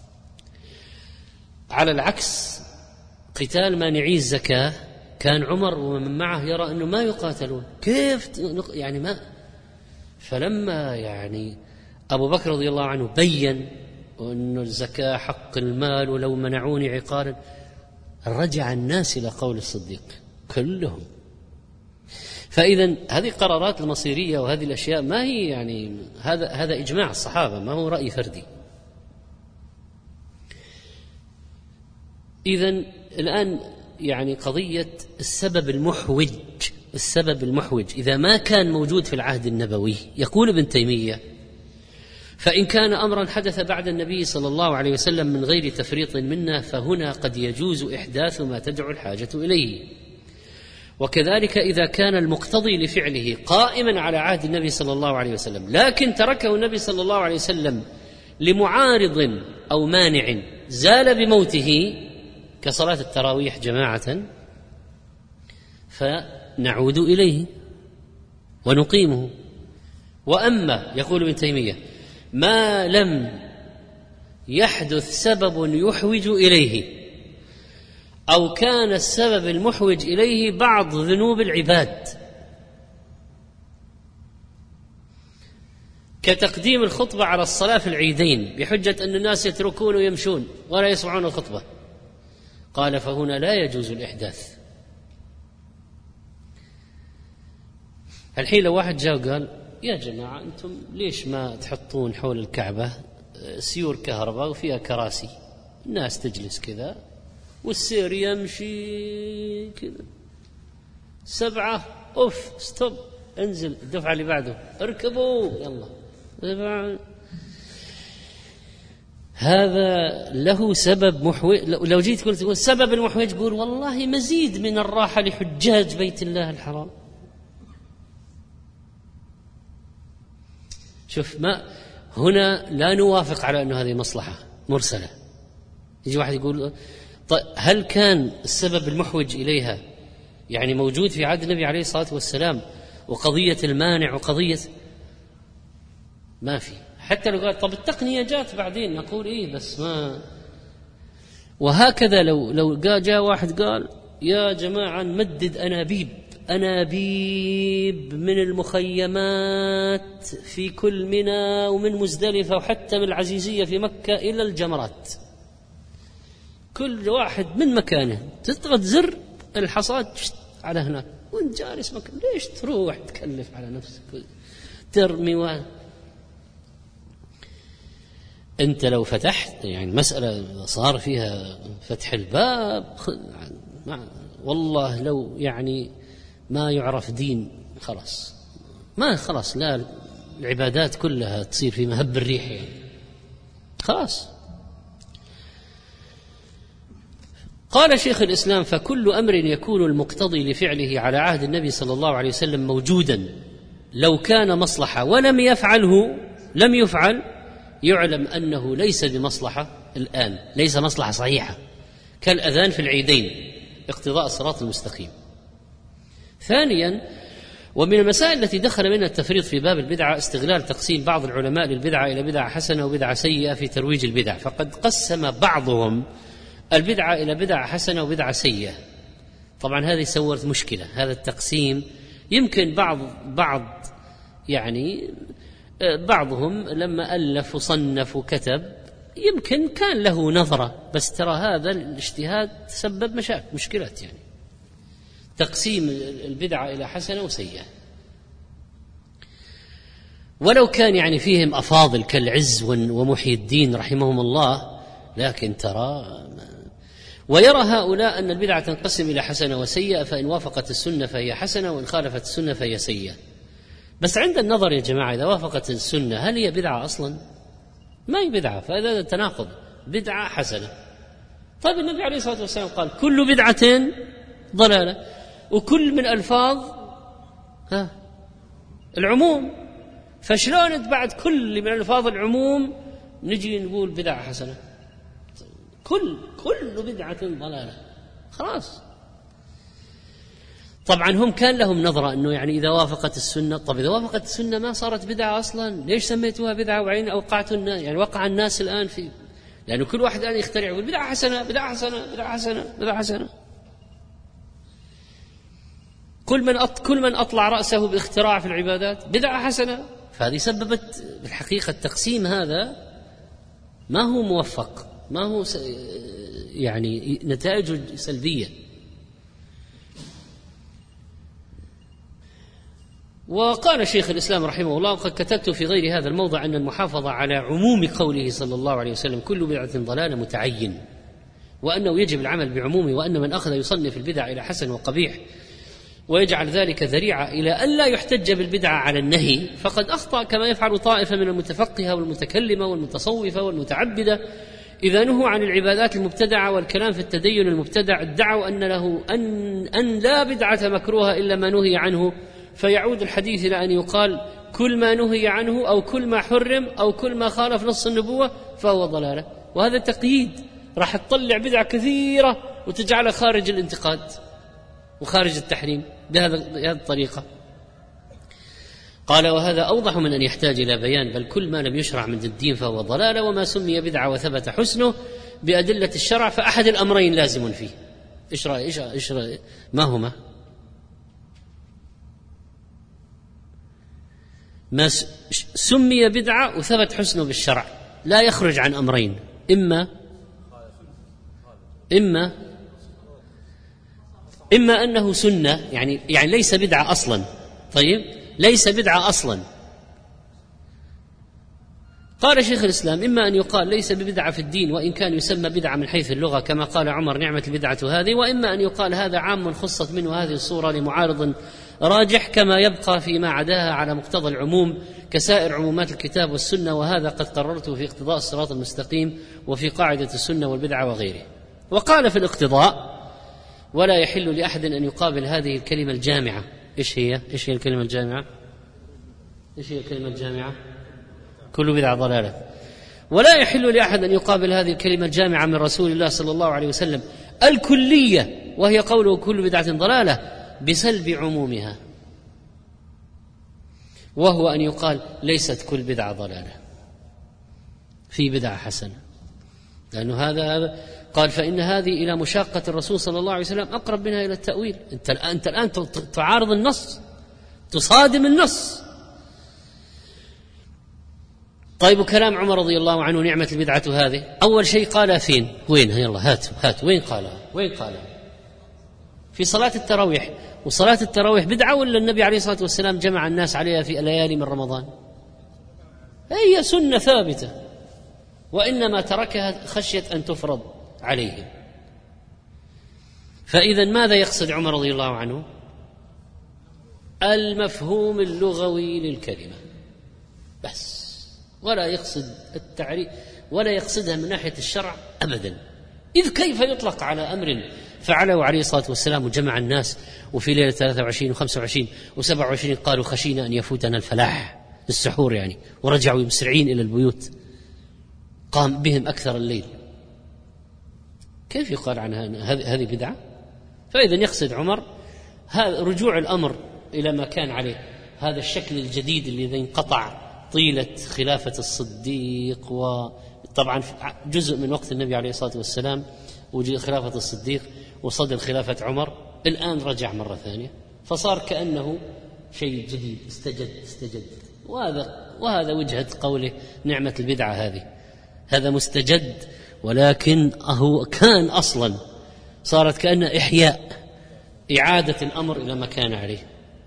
على العكس قتال مانعي الزكاة كان عمر ومن معه يرى أنه ما يقاتلون، كيف يعني ما. فلما يعني أبو بكر رضي الله عنه بيّن أن الزكاة حق المال ولو منعوني عقارا، رجع الناس إلى قول الصديق كلهم. فإذا هذه قرارات المصيرية وهذه الأشياء ما هي يعني هذا هذا إجماع الصحابة، ما هو رأي فردي. إذن الآن يعني قضية السبب المحوج، السبب المحوج إذا ما كان موجود في العهد النبوي، يقول ابن تيمية فإن كان أمرا حدث بعد النبي صلى الله عليه وسلم من غير تفريط منا، فهنا قد يجوز إحداث ما تدعو الحاجة إليه. وكذلك إذا كان المقتضي لفعله قائما على عهد النبي صلى الله عليه وسلم، لكن تركه النبي صلى الله عليه وسلم لمعارض أو مانع زال بموته كصلاة التراويح جماعة، فنعود إليه ونقيمه. وأما يقول ابن تيمية ما لم يحدث سبب يحوج إليه، أو كان السبب المحوج إليه بعض ذنوب العباد، كتقديم الخطبة على الصلاة في العيدين بحجة أن الناس يتركون ويمشون ولا يسمعون الخطبة، قال فهنا لا يجوز الإحداث. الحين لو واحد جاء وقال يا جماعة أنتم ليش ما تحطون حول الكعبة سيور كهرباء وفيها كراسي، الناس تجلس كذا والسير يمشي كذا، سبعة أوف ستوب انزل الدفعة اللي بعده اركبوا يلا. هذا له سبب محوج. لو جيت قلت السبب المحوج قول والله مزيد من الراحة لحجاج بيت الله الحرام. شوف ما هنا لا نوافق على أنه هذه مصلحة مرسلة. يجي واحد يقول طيب هل كان السبب المحوج إليها يعني موجود في عهد النبي عليه الصلاة والسلام، وقضية المانع وقضية ما في. حتى لو قال طب التقنية جات بعدين نقول إيه بس ما. وهكذا لو لو جاء واحد قال يا جماعة نمدد أنابيب أنابيب من المخيمات في كل منى ومن مزدلفة وحتى من العزيزية في مكة إلى الجمرات، كل واحد من مكانه تضغط زر الحصاد على هناك وانت جالس مكان، ليش تروح تكلف على نفسك ترمي و... انت لو فتحت يعني مسألة صار فيها فتح الباب والله لو يعني ما يعرف دين خلاص ما خلاص لا العبادات كلها تصير في مهب الريح يعني خلاص. قال شيخ الإسلام: فكل أمر يكون المقتضي لفعله على عهد النبي صلى الله عليه وسلم موجودا لو كان مصلحة ولم يفعله لم يفعل يعلم أنه ليس بمصلحة الآن، ليس مصلحة صحيحة، كالأذان في العيدين اقتضاء الصراط المستقيم. ثانيا، ومن المسائل التي دخل منها التفريط في باب البدعة استغلال تقسيم بعض العلماء للبدعة إلى بدعة حسنة وبدعة سيئة في ترويج البدع، فقد قسم بعضهم البدعة إلى بدعة حسنة وبدعة سيئة. طبعا هذه سورت مشكلة، هذا التقسيم يمكن بعض بعض يعني بعضهم لما ألف وصنف وكتب يمكن كان له نظرة، بس ترى هذا الاجتهاد سبب مشاكل مشكلات، يعني تقسيم البدعة إلى حسنة وسيئة، ولو كان يعني فيهم أفاضل كالعز ومحي الدين رحمهم الله، لكن ترى ويرى هؤلاء أن البدعة تنقسم إلى حسنة وسيئة، فإن وافقت السنة فهي حسنة وإن خالفت السنة فهي سيئة. بس عند النظر يا جماعة إذا وافقت السنة هل هي بدعة أصلا؟ ما هي بدعة، فهذا تناقض، بدعة حسنة. طيب النبي عليه الصلاة والسلام قال كل بدعة ضلالة، وكل من ألفاظ ها العموم، فشلون بعد كل من ألفاظ العموم نجي نقول بدعة حسنة؟ كل كل بدعة ضلالة خلاص. طبعا هم كان لهم نظرة أنه يعني إذا وافقت السنة، طب إذا وافقت السنة ما صارت بدعة أصلا، ليش سميتوها بدعة وعين أوقعتوا الناس؟ يعني وقع الناس الآن في، لأنه كل واحد الآن يخترع يقول بدعة حسنة بدعة حسنة بدعة حسنة بدعة حسنة. كل من أط... كل من أطلع رأسه باختراع في العبادات بدعة حسنة. فهذه سببت بالحقيقة التقسيم هذا ما هو موفق، ما هو س... يعني نتائجه سلبية. وقال شيخ الإسلام رحمه الله: وقد كتبت في غير هذا الموضع أن المحافظة على عموم قوله صلى الله عليه وسلم كل بدعة ضلالة متعين، وأنه يجب العمل بعمومه، وأن من أخذ يصنف البدع إلى حسن وقبيح ويجعل ذلك ذريعة إلى أن لا يحتج بالبدعة على النهي فقد أخطأ، كما يفعل طائفة من المتفقهة والمتكلمة والمتصوفة والمتعبدة إذا نهوا عن العبادات المبتدعة والكلام في التدين المبتدع ادعوا أن له أن, أن لا بدعة مكروهة إلا ما نهي عنه، فيعود الحديث إلى أن يقال كل ما نهي عنه أو كل ما حرم أو كل ما خالف نص النبوة فهو ضلالة. وهذا تقييد راح تطلع بدعة كثيرة وتجعلها خارج الانتقاد وخارج التحريم بهذه الطريقة. قال: وهذا أوضح من أن يحتاج إلى بيان، بل كل ما لم يشرع من الدين فهو ضلالة، وما سمي بدعة وثبت حسنه بأدلة الشرع فأحد الأمرين لازم فيه. إيش رأي إيش إيش رأي ما هما؟ ما سمي بدعة وثبت حسنه بالشرع لا يخرج عن أمرين، إما إما إما أنه سنة يعني يعني ليس بدعة أصلا. طيب ليس بدعة أصلا. قال شيخ الإسلام: إما أن يقال ليس ببدعة في الدين وإن كان يسمى بدعة من حيث اللغة كما قال عمر نعمة البدعة هذه، وإما أن يقال هذا عام خصت منه هذه الصورة لمعارض راجح كما يبقى فيما عداها على مقتضى العموم كسائر عمومات الكتاب والسنة، وهذا قد قررته في اقتضاء الصراط المستقيم وفي قاعدة السنة والبدعة وغيره. وقال في الاقتضاء: ولا يحل لأحد أن يقابل هذه الكلمة الجامعة. إيش هي؟ إيش هي الكلمة الجامعة؟ إيش هي الكلمة الجامعة؟ كل بدعة ضلالة. ولا يحل لأحد أن يقابل هذه الكلمة الجامعة من رسول الله صلى الله عليه وسلم الكلية، وهي قوله كل بدعة ضلالة، بسلب عمومها، وهو أن يقال ليست كل بدعة ضلالة، في بدعة حسنة، لأنه هذا قال فإن هذه إلى مشاقة الرسول صلى الله عليه وسلم أقرب منها إلى التأويل. أنت الآن, أنت الآن تعارض النص، تصادم النص. طيب كلام عمر رضي الله عنه نعمة البدعة هذه، أول شيء قال فين؟ وين؟ يلا هات هات وين قالها؟ وين قالها؟ في صلاة التراويح. وصلاة التراويح بدعة ولا النبي عليه الصلاة والسلام جمع الناس عليها في ليالي من رمضان؟ هي سنة ثابتة، وإنما تركها خشية أن تفرض عليهم. فإذا ماذا يقصد عمر رضي الله عنه؟ المفهوم اللغوي للكلمة، بس، ولا يقصد التعريف ولا يقصدها من ناحية الشرع أبدا. إذ كيف يطلق على أمر فعله عليه الصلاة والسلام وجمع الناس، وفي ليلة ثلاثة وعشرين وخمسة وعشرين وسبعة وعشرين قالوا خشينا أن يفوتنا الفلاح للسحور يعني، ورجعوا مسرعين إلى البيوت، قام بهم أكثر الليل. كيف يقال عنها هذه بدعة؟ فإذا يقصد عمر هذا رجوع الأمر إلى ما كان عليه، هذا الشكل الجديد الذي انقطع طيلة خلافة الصديق، وطبعا جزء من وقت النبي عليه الصلاة والسلام وجود خلافة الصديق وصدر خلافة عمر، الآن رجع مرة ثانية، فصار كأنه شيء جديد استجد استجد وهذا وهذا وجهة قوله نعمة البدعة هذه، هذا مستجد، ولكن هو كان أصلا صارت كأن إحياء، إعادة الأمر إلى ما كان عليه.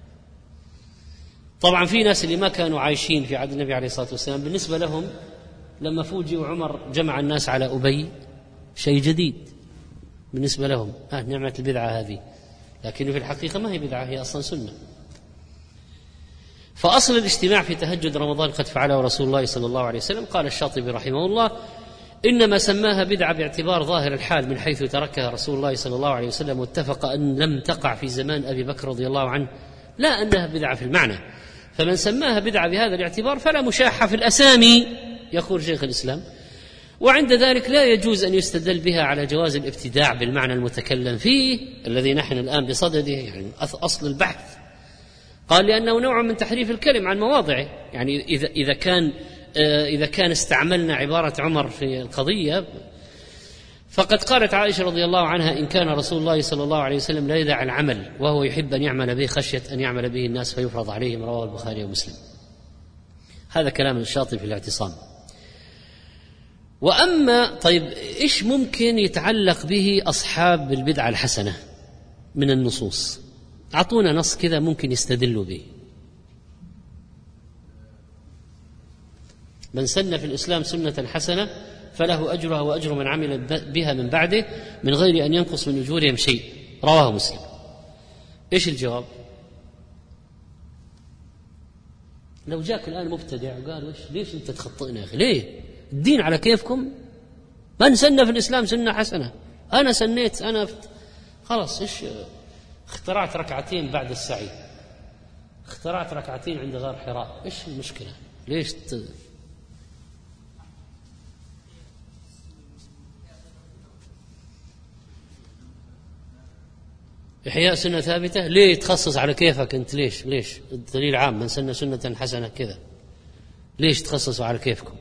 طبعا في ناس اللي ما كانوا عايشين في عهد النبي عليه الصلاة والسلام، بالنسبة لهم لما فوجئوا عمر جمع الناس على أبي شيء جديد بالنسبة لهم، آه نعمة البدعة هذه، لكن في الحقيقة ما هي بدعة، هي أصلا سنة. فأصل الاجتماع في تهجد رمضان قد فعله رسول الله صلى الله عليه وسلم. قال الشاطبي رحمه الله: إنما سماها بدعة باعتبار ظاهر الحال من حيث تركها رسول الله صلى الله عليه وسلم، واتفق أن لم تقع في زمان أبي بكر رضي الله عنه، لا أنها بدعة في المعنى. فمن سماها بدعة بهذا الاعتبار فلا مشاحة في الأسامي، يقول شيخ الإسلام، وعند ذلك لا يجوز أن يستدل بها على جواز الابتداع بالمعنى المتكلم فيه الذي نحن الآن بصدده، يعني أصل البحث. قال لأنه نوع من تحريف الكلم عن مواضعه، يعني إذا إذا كان إذا كان استعملنا عبارة عمر في القضية، فقد قالت عائشة رضي الله عنها: إن كان رسول الله صلى الله عليه وسلم لا يدع العمل وهو يحب أن يعمل به خشية أن يعمل به الناس فيفرض عليهم، رواه البخاري ومسلم. هذا كلام الشاطبي في الاعتصام. وأما طيب إيش ممكن يتعلق به أصحاب البدعة الحسنة من النصوص؟ أعطونا نص كذا ممكن يستدلوا به. من سن في الإسلام سنة حسنة فله أجرها وأجر من عمل بها من بعده من غير أن ينقص من أجورهم شيء، رواه مسلم. إيش الجواب؟ لو جاك الآن مبتدع وقال: وش ليش أنت تخطئنا يا أخي؟ ليه؟ الدين على كيفكم؟ من سن في الإسلام سنة حسنة، أنا سنيت، أنا خلاص إيش اخترعت ركعتين بعد السعي، اخترعت ركعتين عند غار حراء، إيش المشكلة؟ ليش ت... إحياء سنة ثابتة؟ ليه تخصص على كيفك أنت؟ ليش ليش الدليل عام من سن سنة حسنة كذا، ليش تخصصوا على كيفكم؟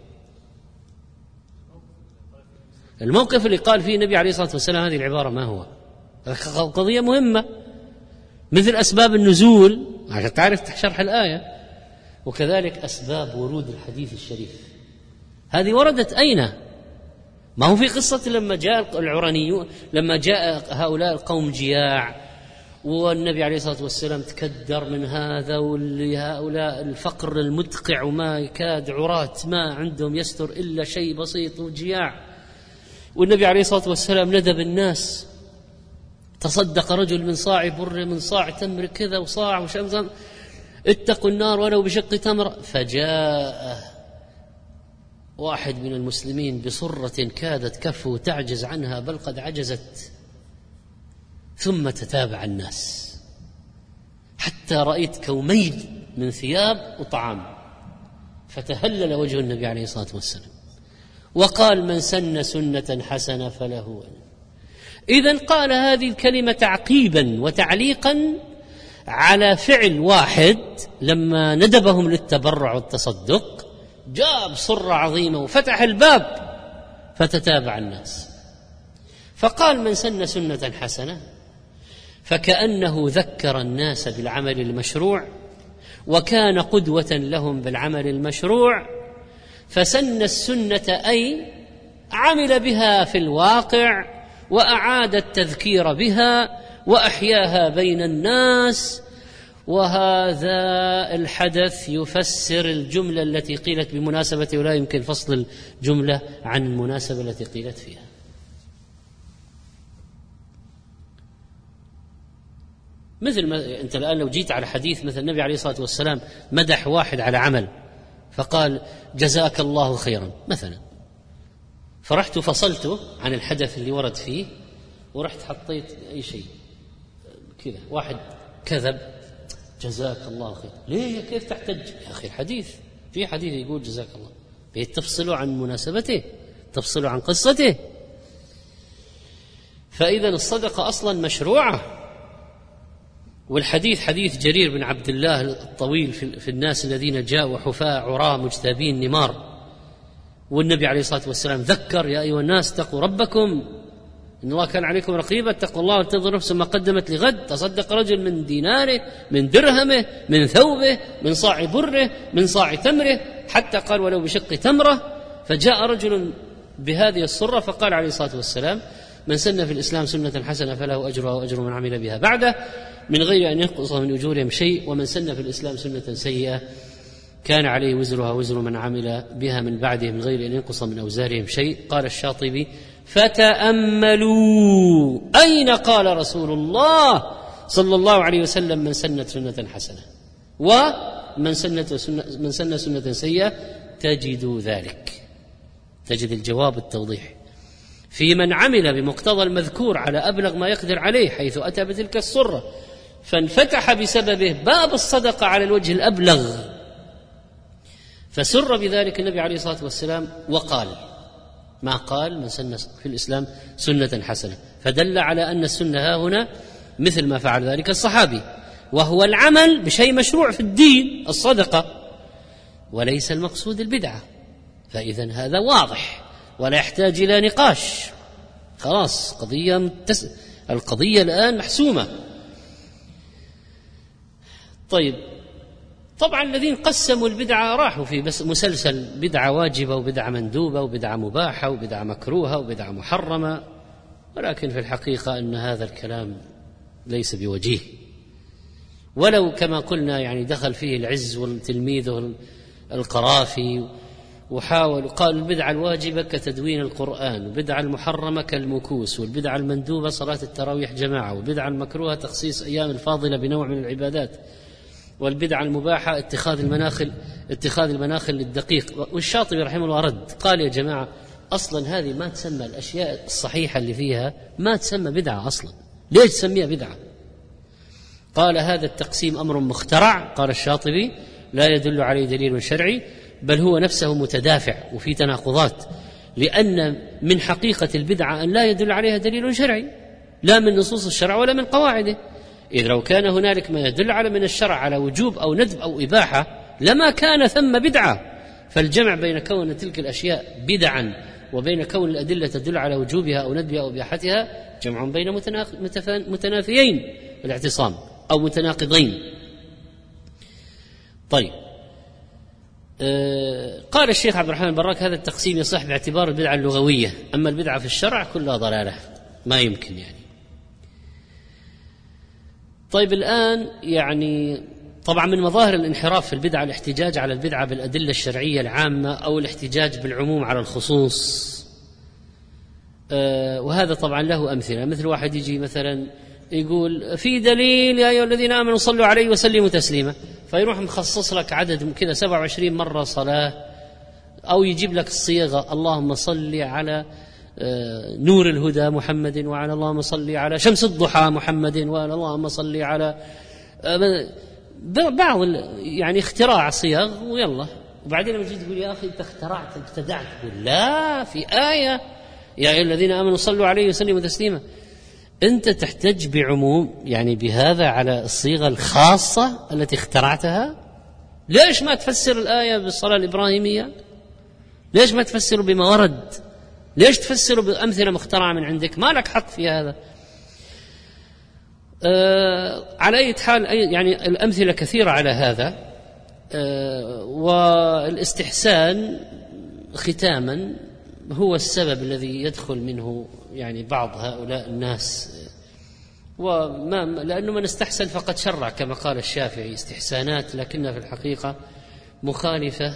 الموقف اللي قال فيه النبي عليه الصلاة والسلام هذه العبارة ما هو؟ قضية مهمة، مثل أسباب النزول عشان تعرف شرح الآية، وكذلك أسباب ورود الحديث الشريف. هذه وردت أين؟ ما هو في قصة لما جاء العرانيون، لما جاء هؤلاء القوم جياع والنبي عليه الصلاة والسلام تكدر من هذا، ولهؤلاء الفقر المدقع وما يكاد عراة ما عندهم يستر إلا شيء بسيط وجياع، والنبي عليه الصلاة والسلام ندب الناس، تصدق رجل من صاع بر من صاع تمر كذا وصاع وشمس، اتقوا النار ولو بشق تمر. فجاء واحد من المسلمين بصرة كادت كفه تعجز عنها بل قد عجزت، ثم تتابع الناس حتى رأيت كوميل من ثياب وطعام، فتهلل وجه النبي عليه الصلاة والسلام وقال: من سن سنة حسنة فله. إذن قال هذه الكلمة تعقيبا وتعليقا على فعل واحد لما ندبهم للتبرع والتصدق جاب صرة عظيمة وفتح الباب فتتابع الناس، فقال: من سن سنة حسنة، فكأنه ذكر الناس بالعمل المشروع وكان قدوة لهم بالعمل المشروع، فسن السنة أي عمل بها في الواقع وأعاد التذكير بها وأحياها بين الناس. وهذا الحدث يفسر الجملة التي قيلت بمناسبة، ولا يمكن فصل الجملة عن المناسبة التي قيلت فيها. مثل ما أنت الآن لو جيت على حديث مثل النبي عليه الصلاة والسلام مدح واحد على عمل فقال جزاك الله خيرا مثلا، فرحت فصلته عن الحدث اللي ورد فيه ورحت حطيت أي شيء كذا، واحد كذب جزاك الله خير، ليه كيف تحتج يا أخي؟ الحديث في حديث يقول جزاك الله، تفصلوا عن مناسبته، تفصلوا عن قصته. فإذا الصدقة أصلا مشروعة. والحديث حديث جرير بن عبد الله الطويل في الناس الذين جاءوا حفاة عراة مجتابين نمار، والنبي عليه الصلاة والسلام ذكر يا أيها الناس اتقوا ربكم إن الله كان عليكم رقيبا، اتقوا الله وانتظروا نفس ما قدمت لغد. تصدق رجل من ديناره، من درهمه، من ثوبه، من صاع بره، من صاع تمره، حتى قال ولو بشق تمرة. فجاء رجل بهذه الصرة فقال عليه الصلاة والسلام من سن في الإسلام سنة حسنة فله أجرها وأجر من عمل بها بعده من غير أن ينقص من أجورهم شيء، ومن سن في الإسلام سنة سيئة كان عليه وزرها وزر من عمل بها من بعده من غير أن ينقص من أوزارهم شيء. قال الشاطبي فتأملوا أين قال رسول الله صلى الله عليه وسلم من سنة سنة حسنة ومن سنة سنة من سنة سنة سيئة، تجدوا ذلك، تجد الجواب التوضيح في من عمل بمقتضى المذكور على أبلغ ما يقدر عليه حيث أتى بتلك الصرة، فانفتح بسببه باب الصدقة على الوجه الأبلغ، فسر بذلك النبي عليه الصلاة والسلام وقال ما قال من سنة في الإسلام سنة حسنة، فدل على أن السنة ها هنا مثل ما فعل ذلك الصحابي، وهو العمل بشيء مشروع في الدين الصدقة، وليس المقصود البدعة. فإذن هذا واضح ولا يحتاج إلى نقاش، خلاص قضية متس... القضية الآن محسومة. طيب طبعا الذين قسموا البدعة راحوا في بس مسلسل بدعة واجبة وبدعة مندوبة وبدعة مباحة وبدعة مكروهة وبدعة محرمة، ولكن في الحقيقة أن هذا الكلام ليس بوجيه، ولو كما قلنا يعني دخل فيه العز والتلميذ القرافي وحاول قال البدعة الواجبة كتدوين القرآن، والبدعة المحرمة كالمكوس، والبدعة المندوبة صلاة التراويح جماعة، والبدعة المكروهة تخصيص أيام الفاضلة بنوع من العبادات، والبدعة المباحة اتخاذ المناخل اتخاذ المناخل للدقيق. والشاطبي رحمه الله رد قال يا جماعة أصلا هذه ما تسمى، الأشياء الصحيحة اللي فيها ما تسمى بدعة أصلا، ليش تسميها بدعة؟ قال هذا التقسيم أمر مخترع، قال الشاطبي لا يدل عليه دليل شرعي، بل هو نفسه متدافع وفي تناقضات، لأن من حقيقة البدعة أن لا يدل عليها دليل شرعي لا من نصوص الشرع ولا من قواعده، إذ لو كان هنالك ما يدل على من الشرع على وجوب أو ندب أو إباحة لما كان ثم بدعة. فالجمع بين كون تلك الأشياء بدعا وبين كون الأدلة تدل على وجوبها أو ندبها أو إباحتها جمع بين متنافيين الاعتصام أو متناقضين. طيب آه قال الشيخ عبد الرحمن البراك هذا التقسيم يصح باعتبار البدعة اللغوية، أما البدعة في الشرع كلها ضلالة ما يمكن يعني. طيب الآن يعني طبعا من مظاهر الانحراف في البدعة الاحتجاج على البدعة بالأدلة الشرعية العامة أو الاحتجاج بالعموم على الخصوص، آه وهذا طبعا له أمثلة، مثل واحد يجي مثلا يقول في دليل يا أيها الذين آمنوا صلوا عليه وسلموا تسليما، فيروح مخصص لك عدد كذا سبعة وعشرين مرة صلاة، أو يجيب لك الصيغة اللهم صل على نور الهدى محمد وعلى اللهم صل على شمس الضحى محمد وعلى اللهم صل على بعض يعني اختراع صيغ ويلا، وبعدين لما تجي تقول يا أخي أنت اخترعت ابتدعت، تقول لا في آية يا أيها الذين آمنوا صلوا عليه وسلموا تسليما. أنت تحتج بعموم يعني بهذا على الصيغة الخاصة التي اخترعتها؟ ليش ما تفسر الآية بالصلاة الإبراهيمية؟ ليش ما تفسر بما ورد؟ ليش تفسر بأمثلة مخترعة من عندك؟ ما لك حق في هذا. آه على أي حال يعني الأمثلة كثيرة على هذا. آه والاستحسان ختاما هو السبب الذي يدخل منه يعني بعض هؤلاء الناس، وما لأنه من استحسن فقد شرع كما قال الشافعي استحسانات لكنها في الحقيقة مخالفة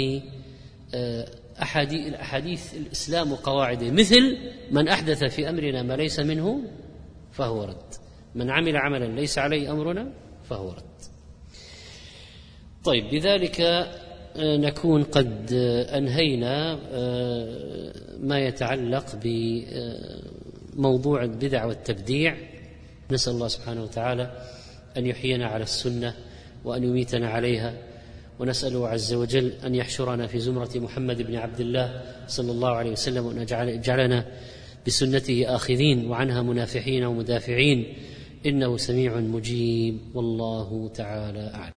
لأحاديث الإسلام وقواعده، مثل من أحدث في أمرنا ما ليس منه فهو رد، من عمل عملا ليس عليه أمرنا فهو رد. طيب بذلك نكون قد أنهينا ما يتعلق بموضوع البدع والتبديع. نسأل الله سبحانه وتعالى أن يحيينا على السنة وأن يميتنا عليها، ونسأله عز وجل أن يحشرنا في زمرة محمد بن عبد الله صلى الله عليه وسلم، وأن يجعلنا بسنته آخذين وعنها منافحين ومدافعين، إنه سميع مجيب، والله تعالى أعلم.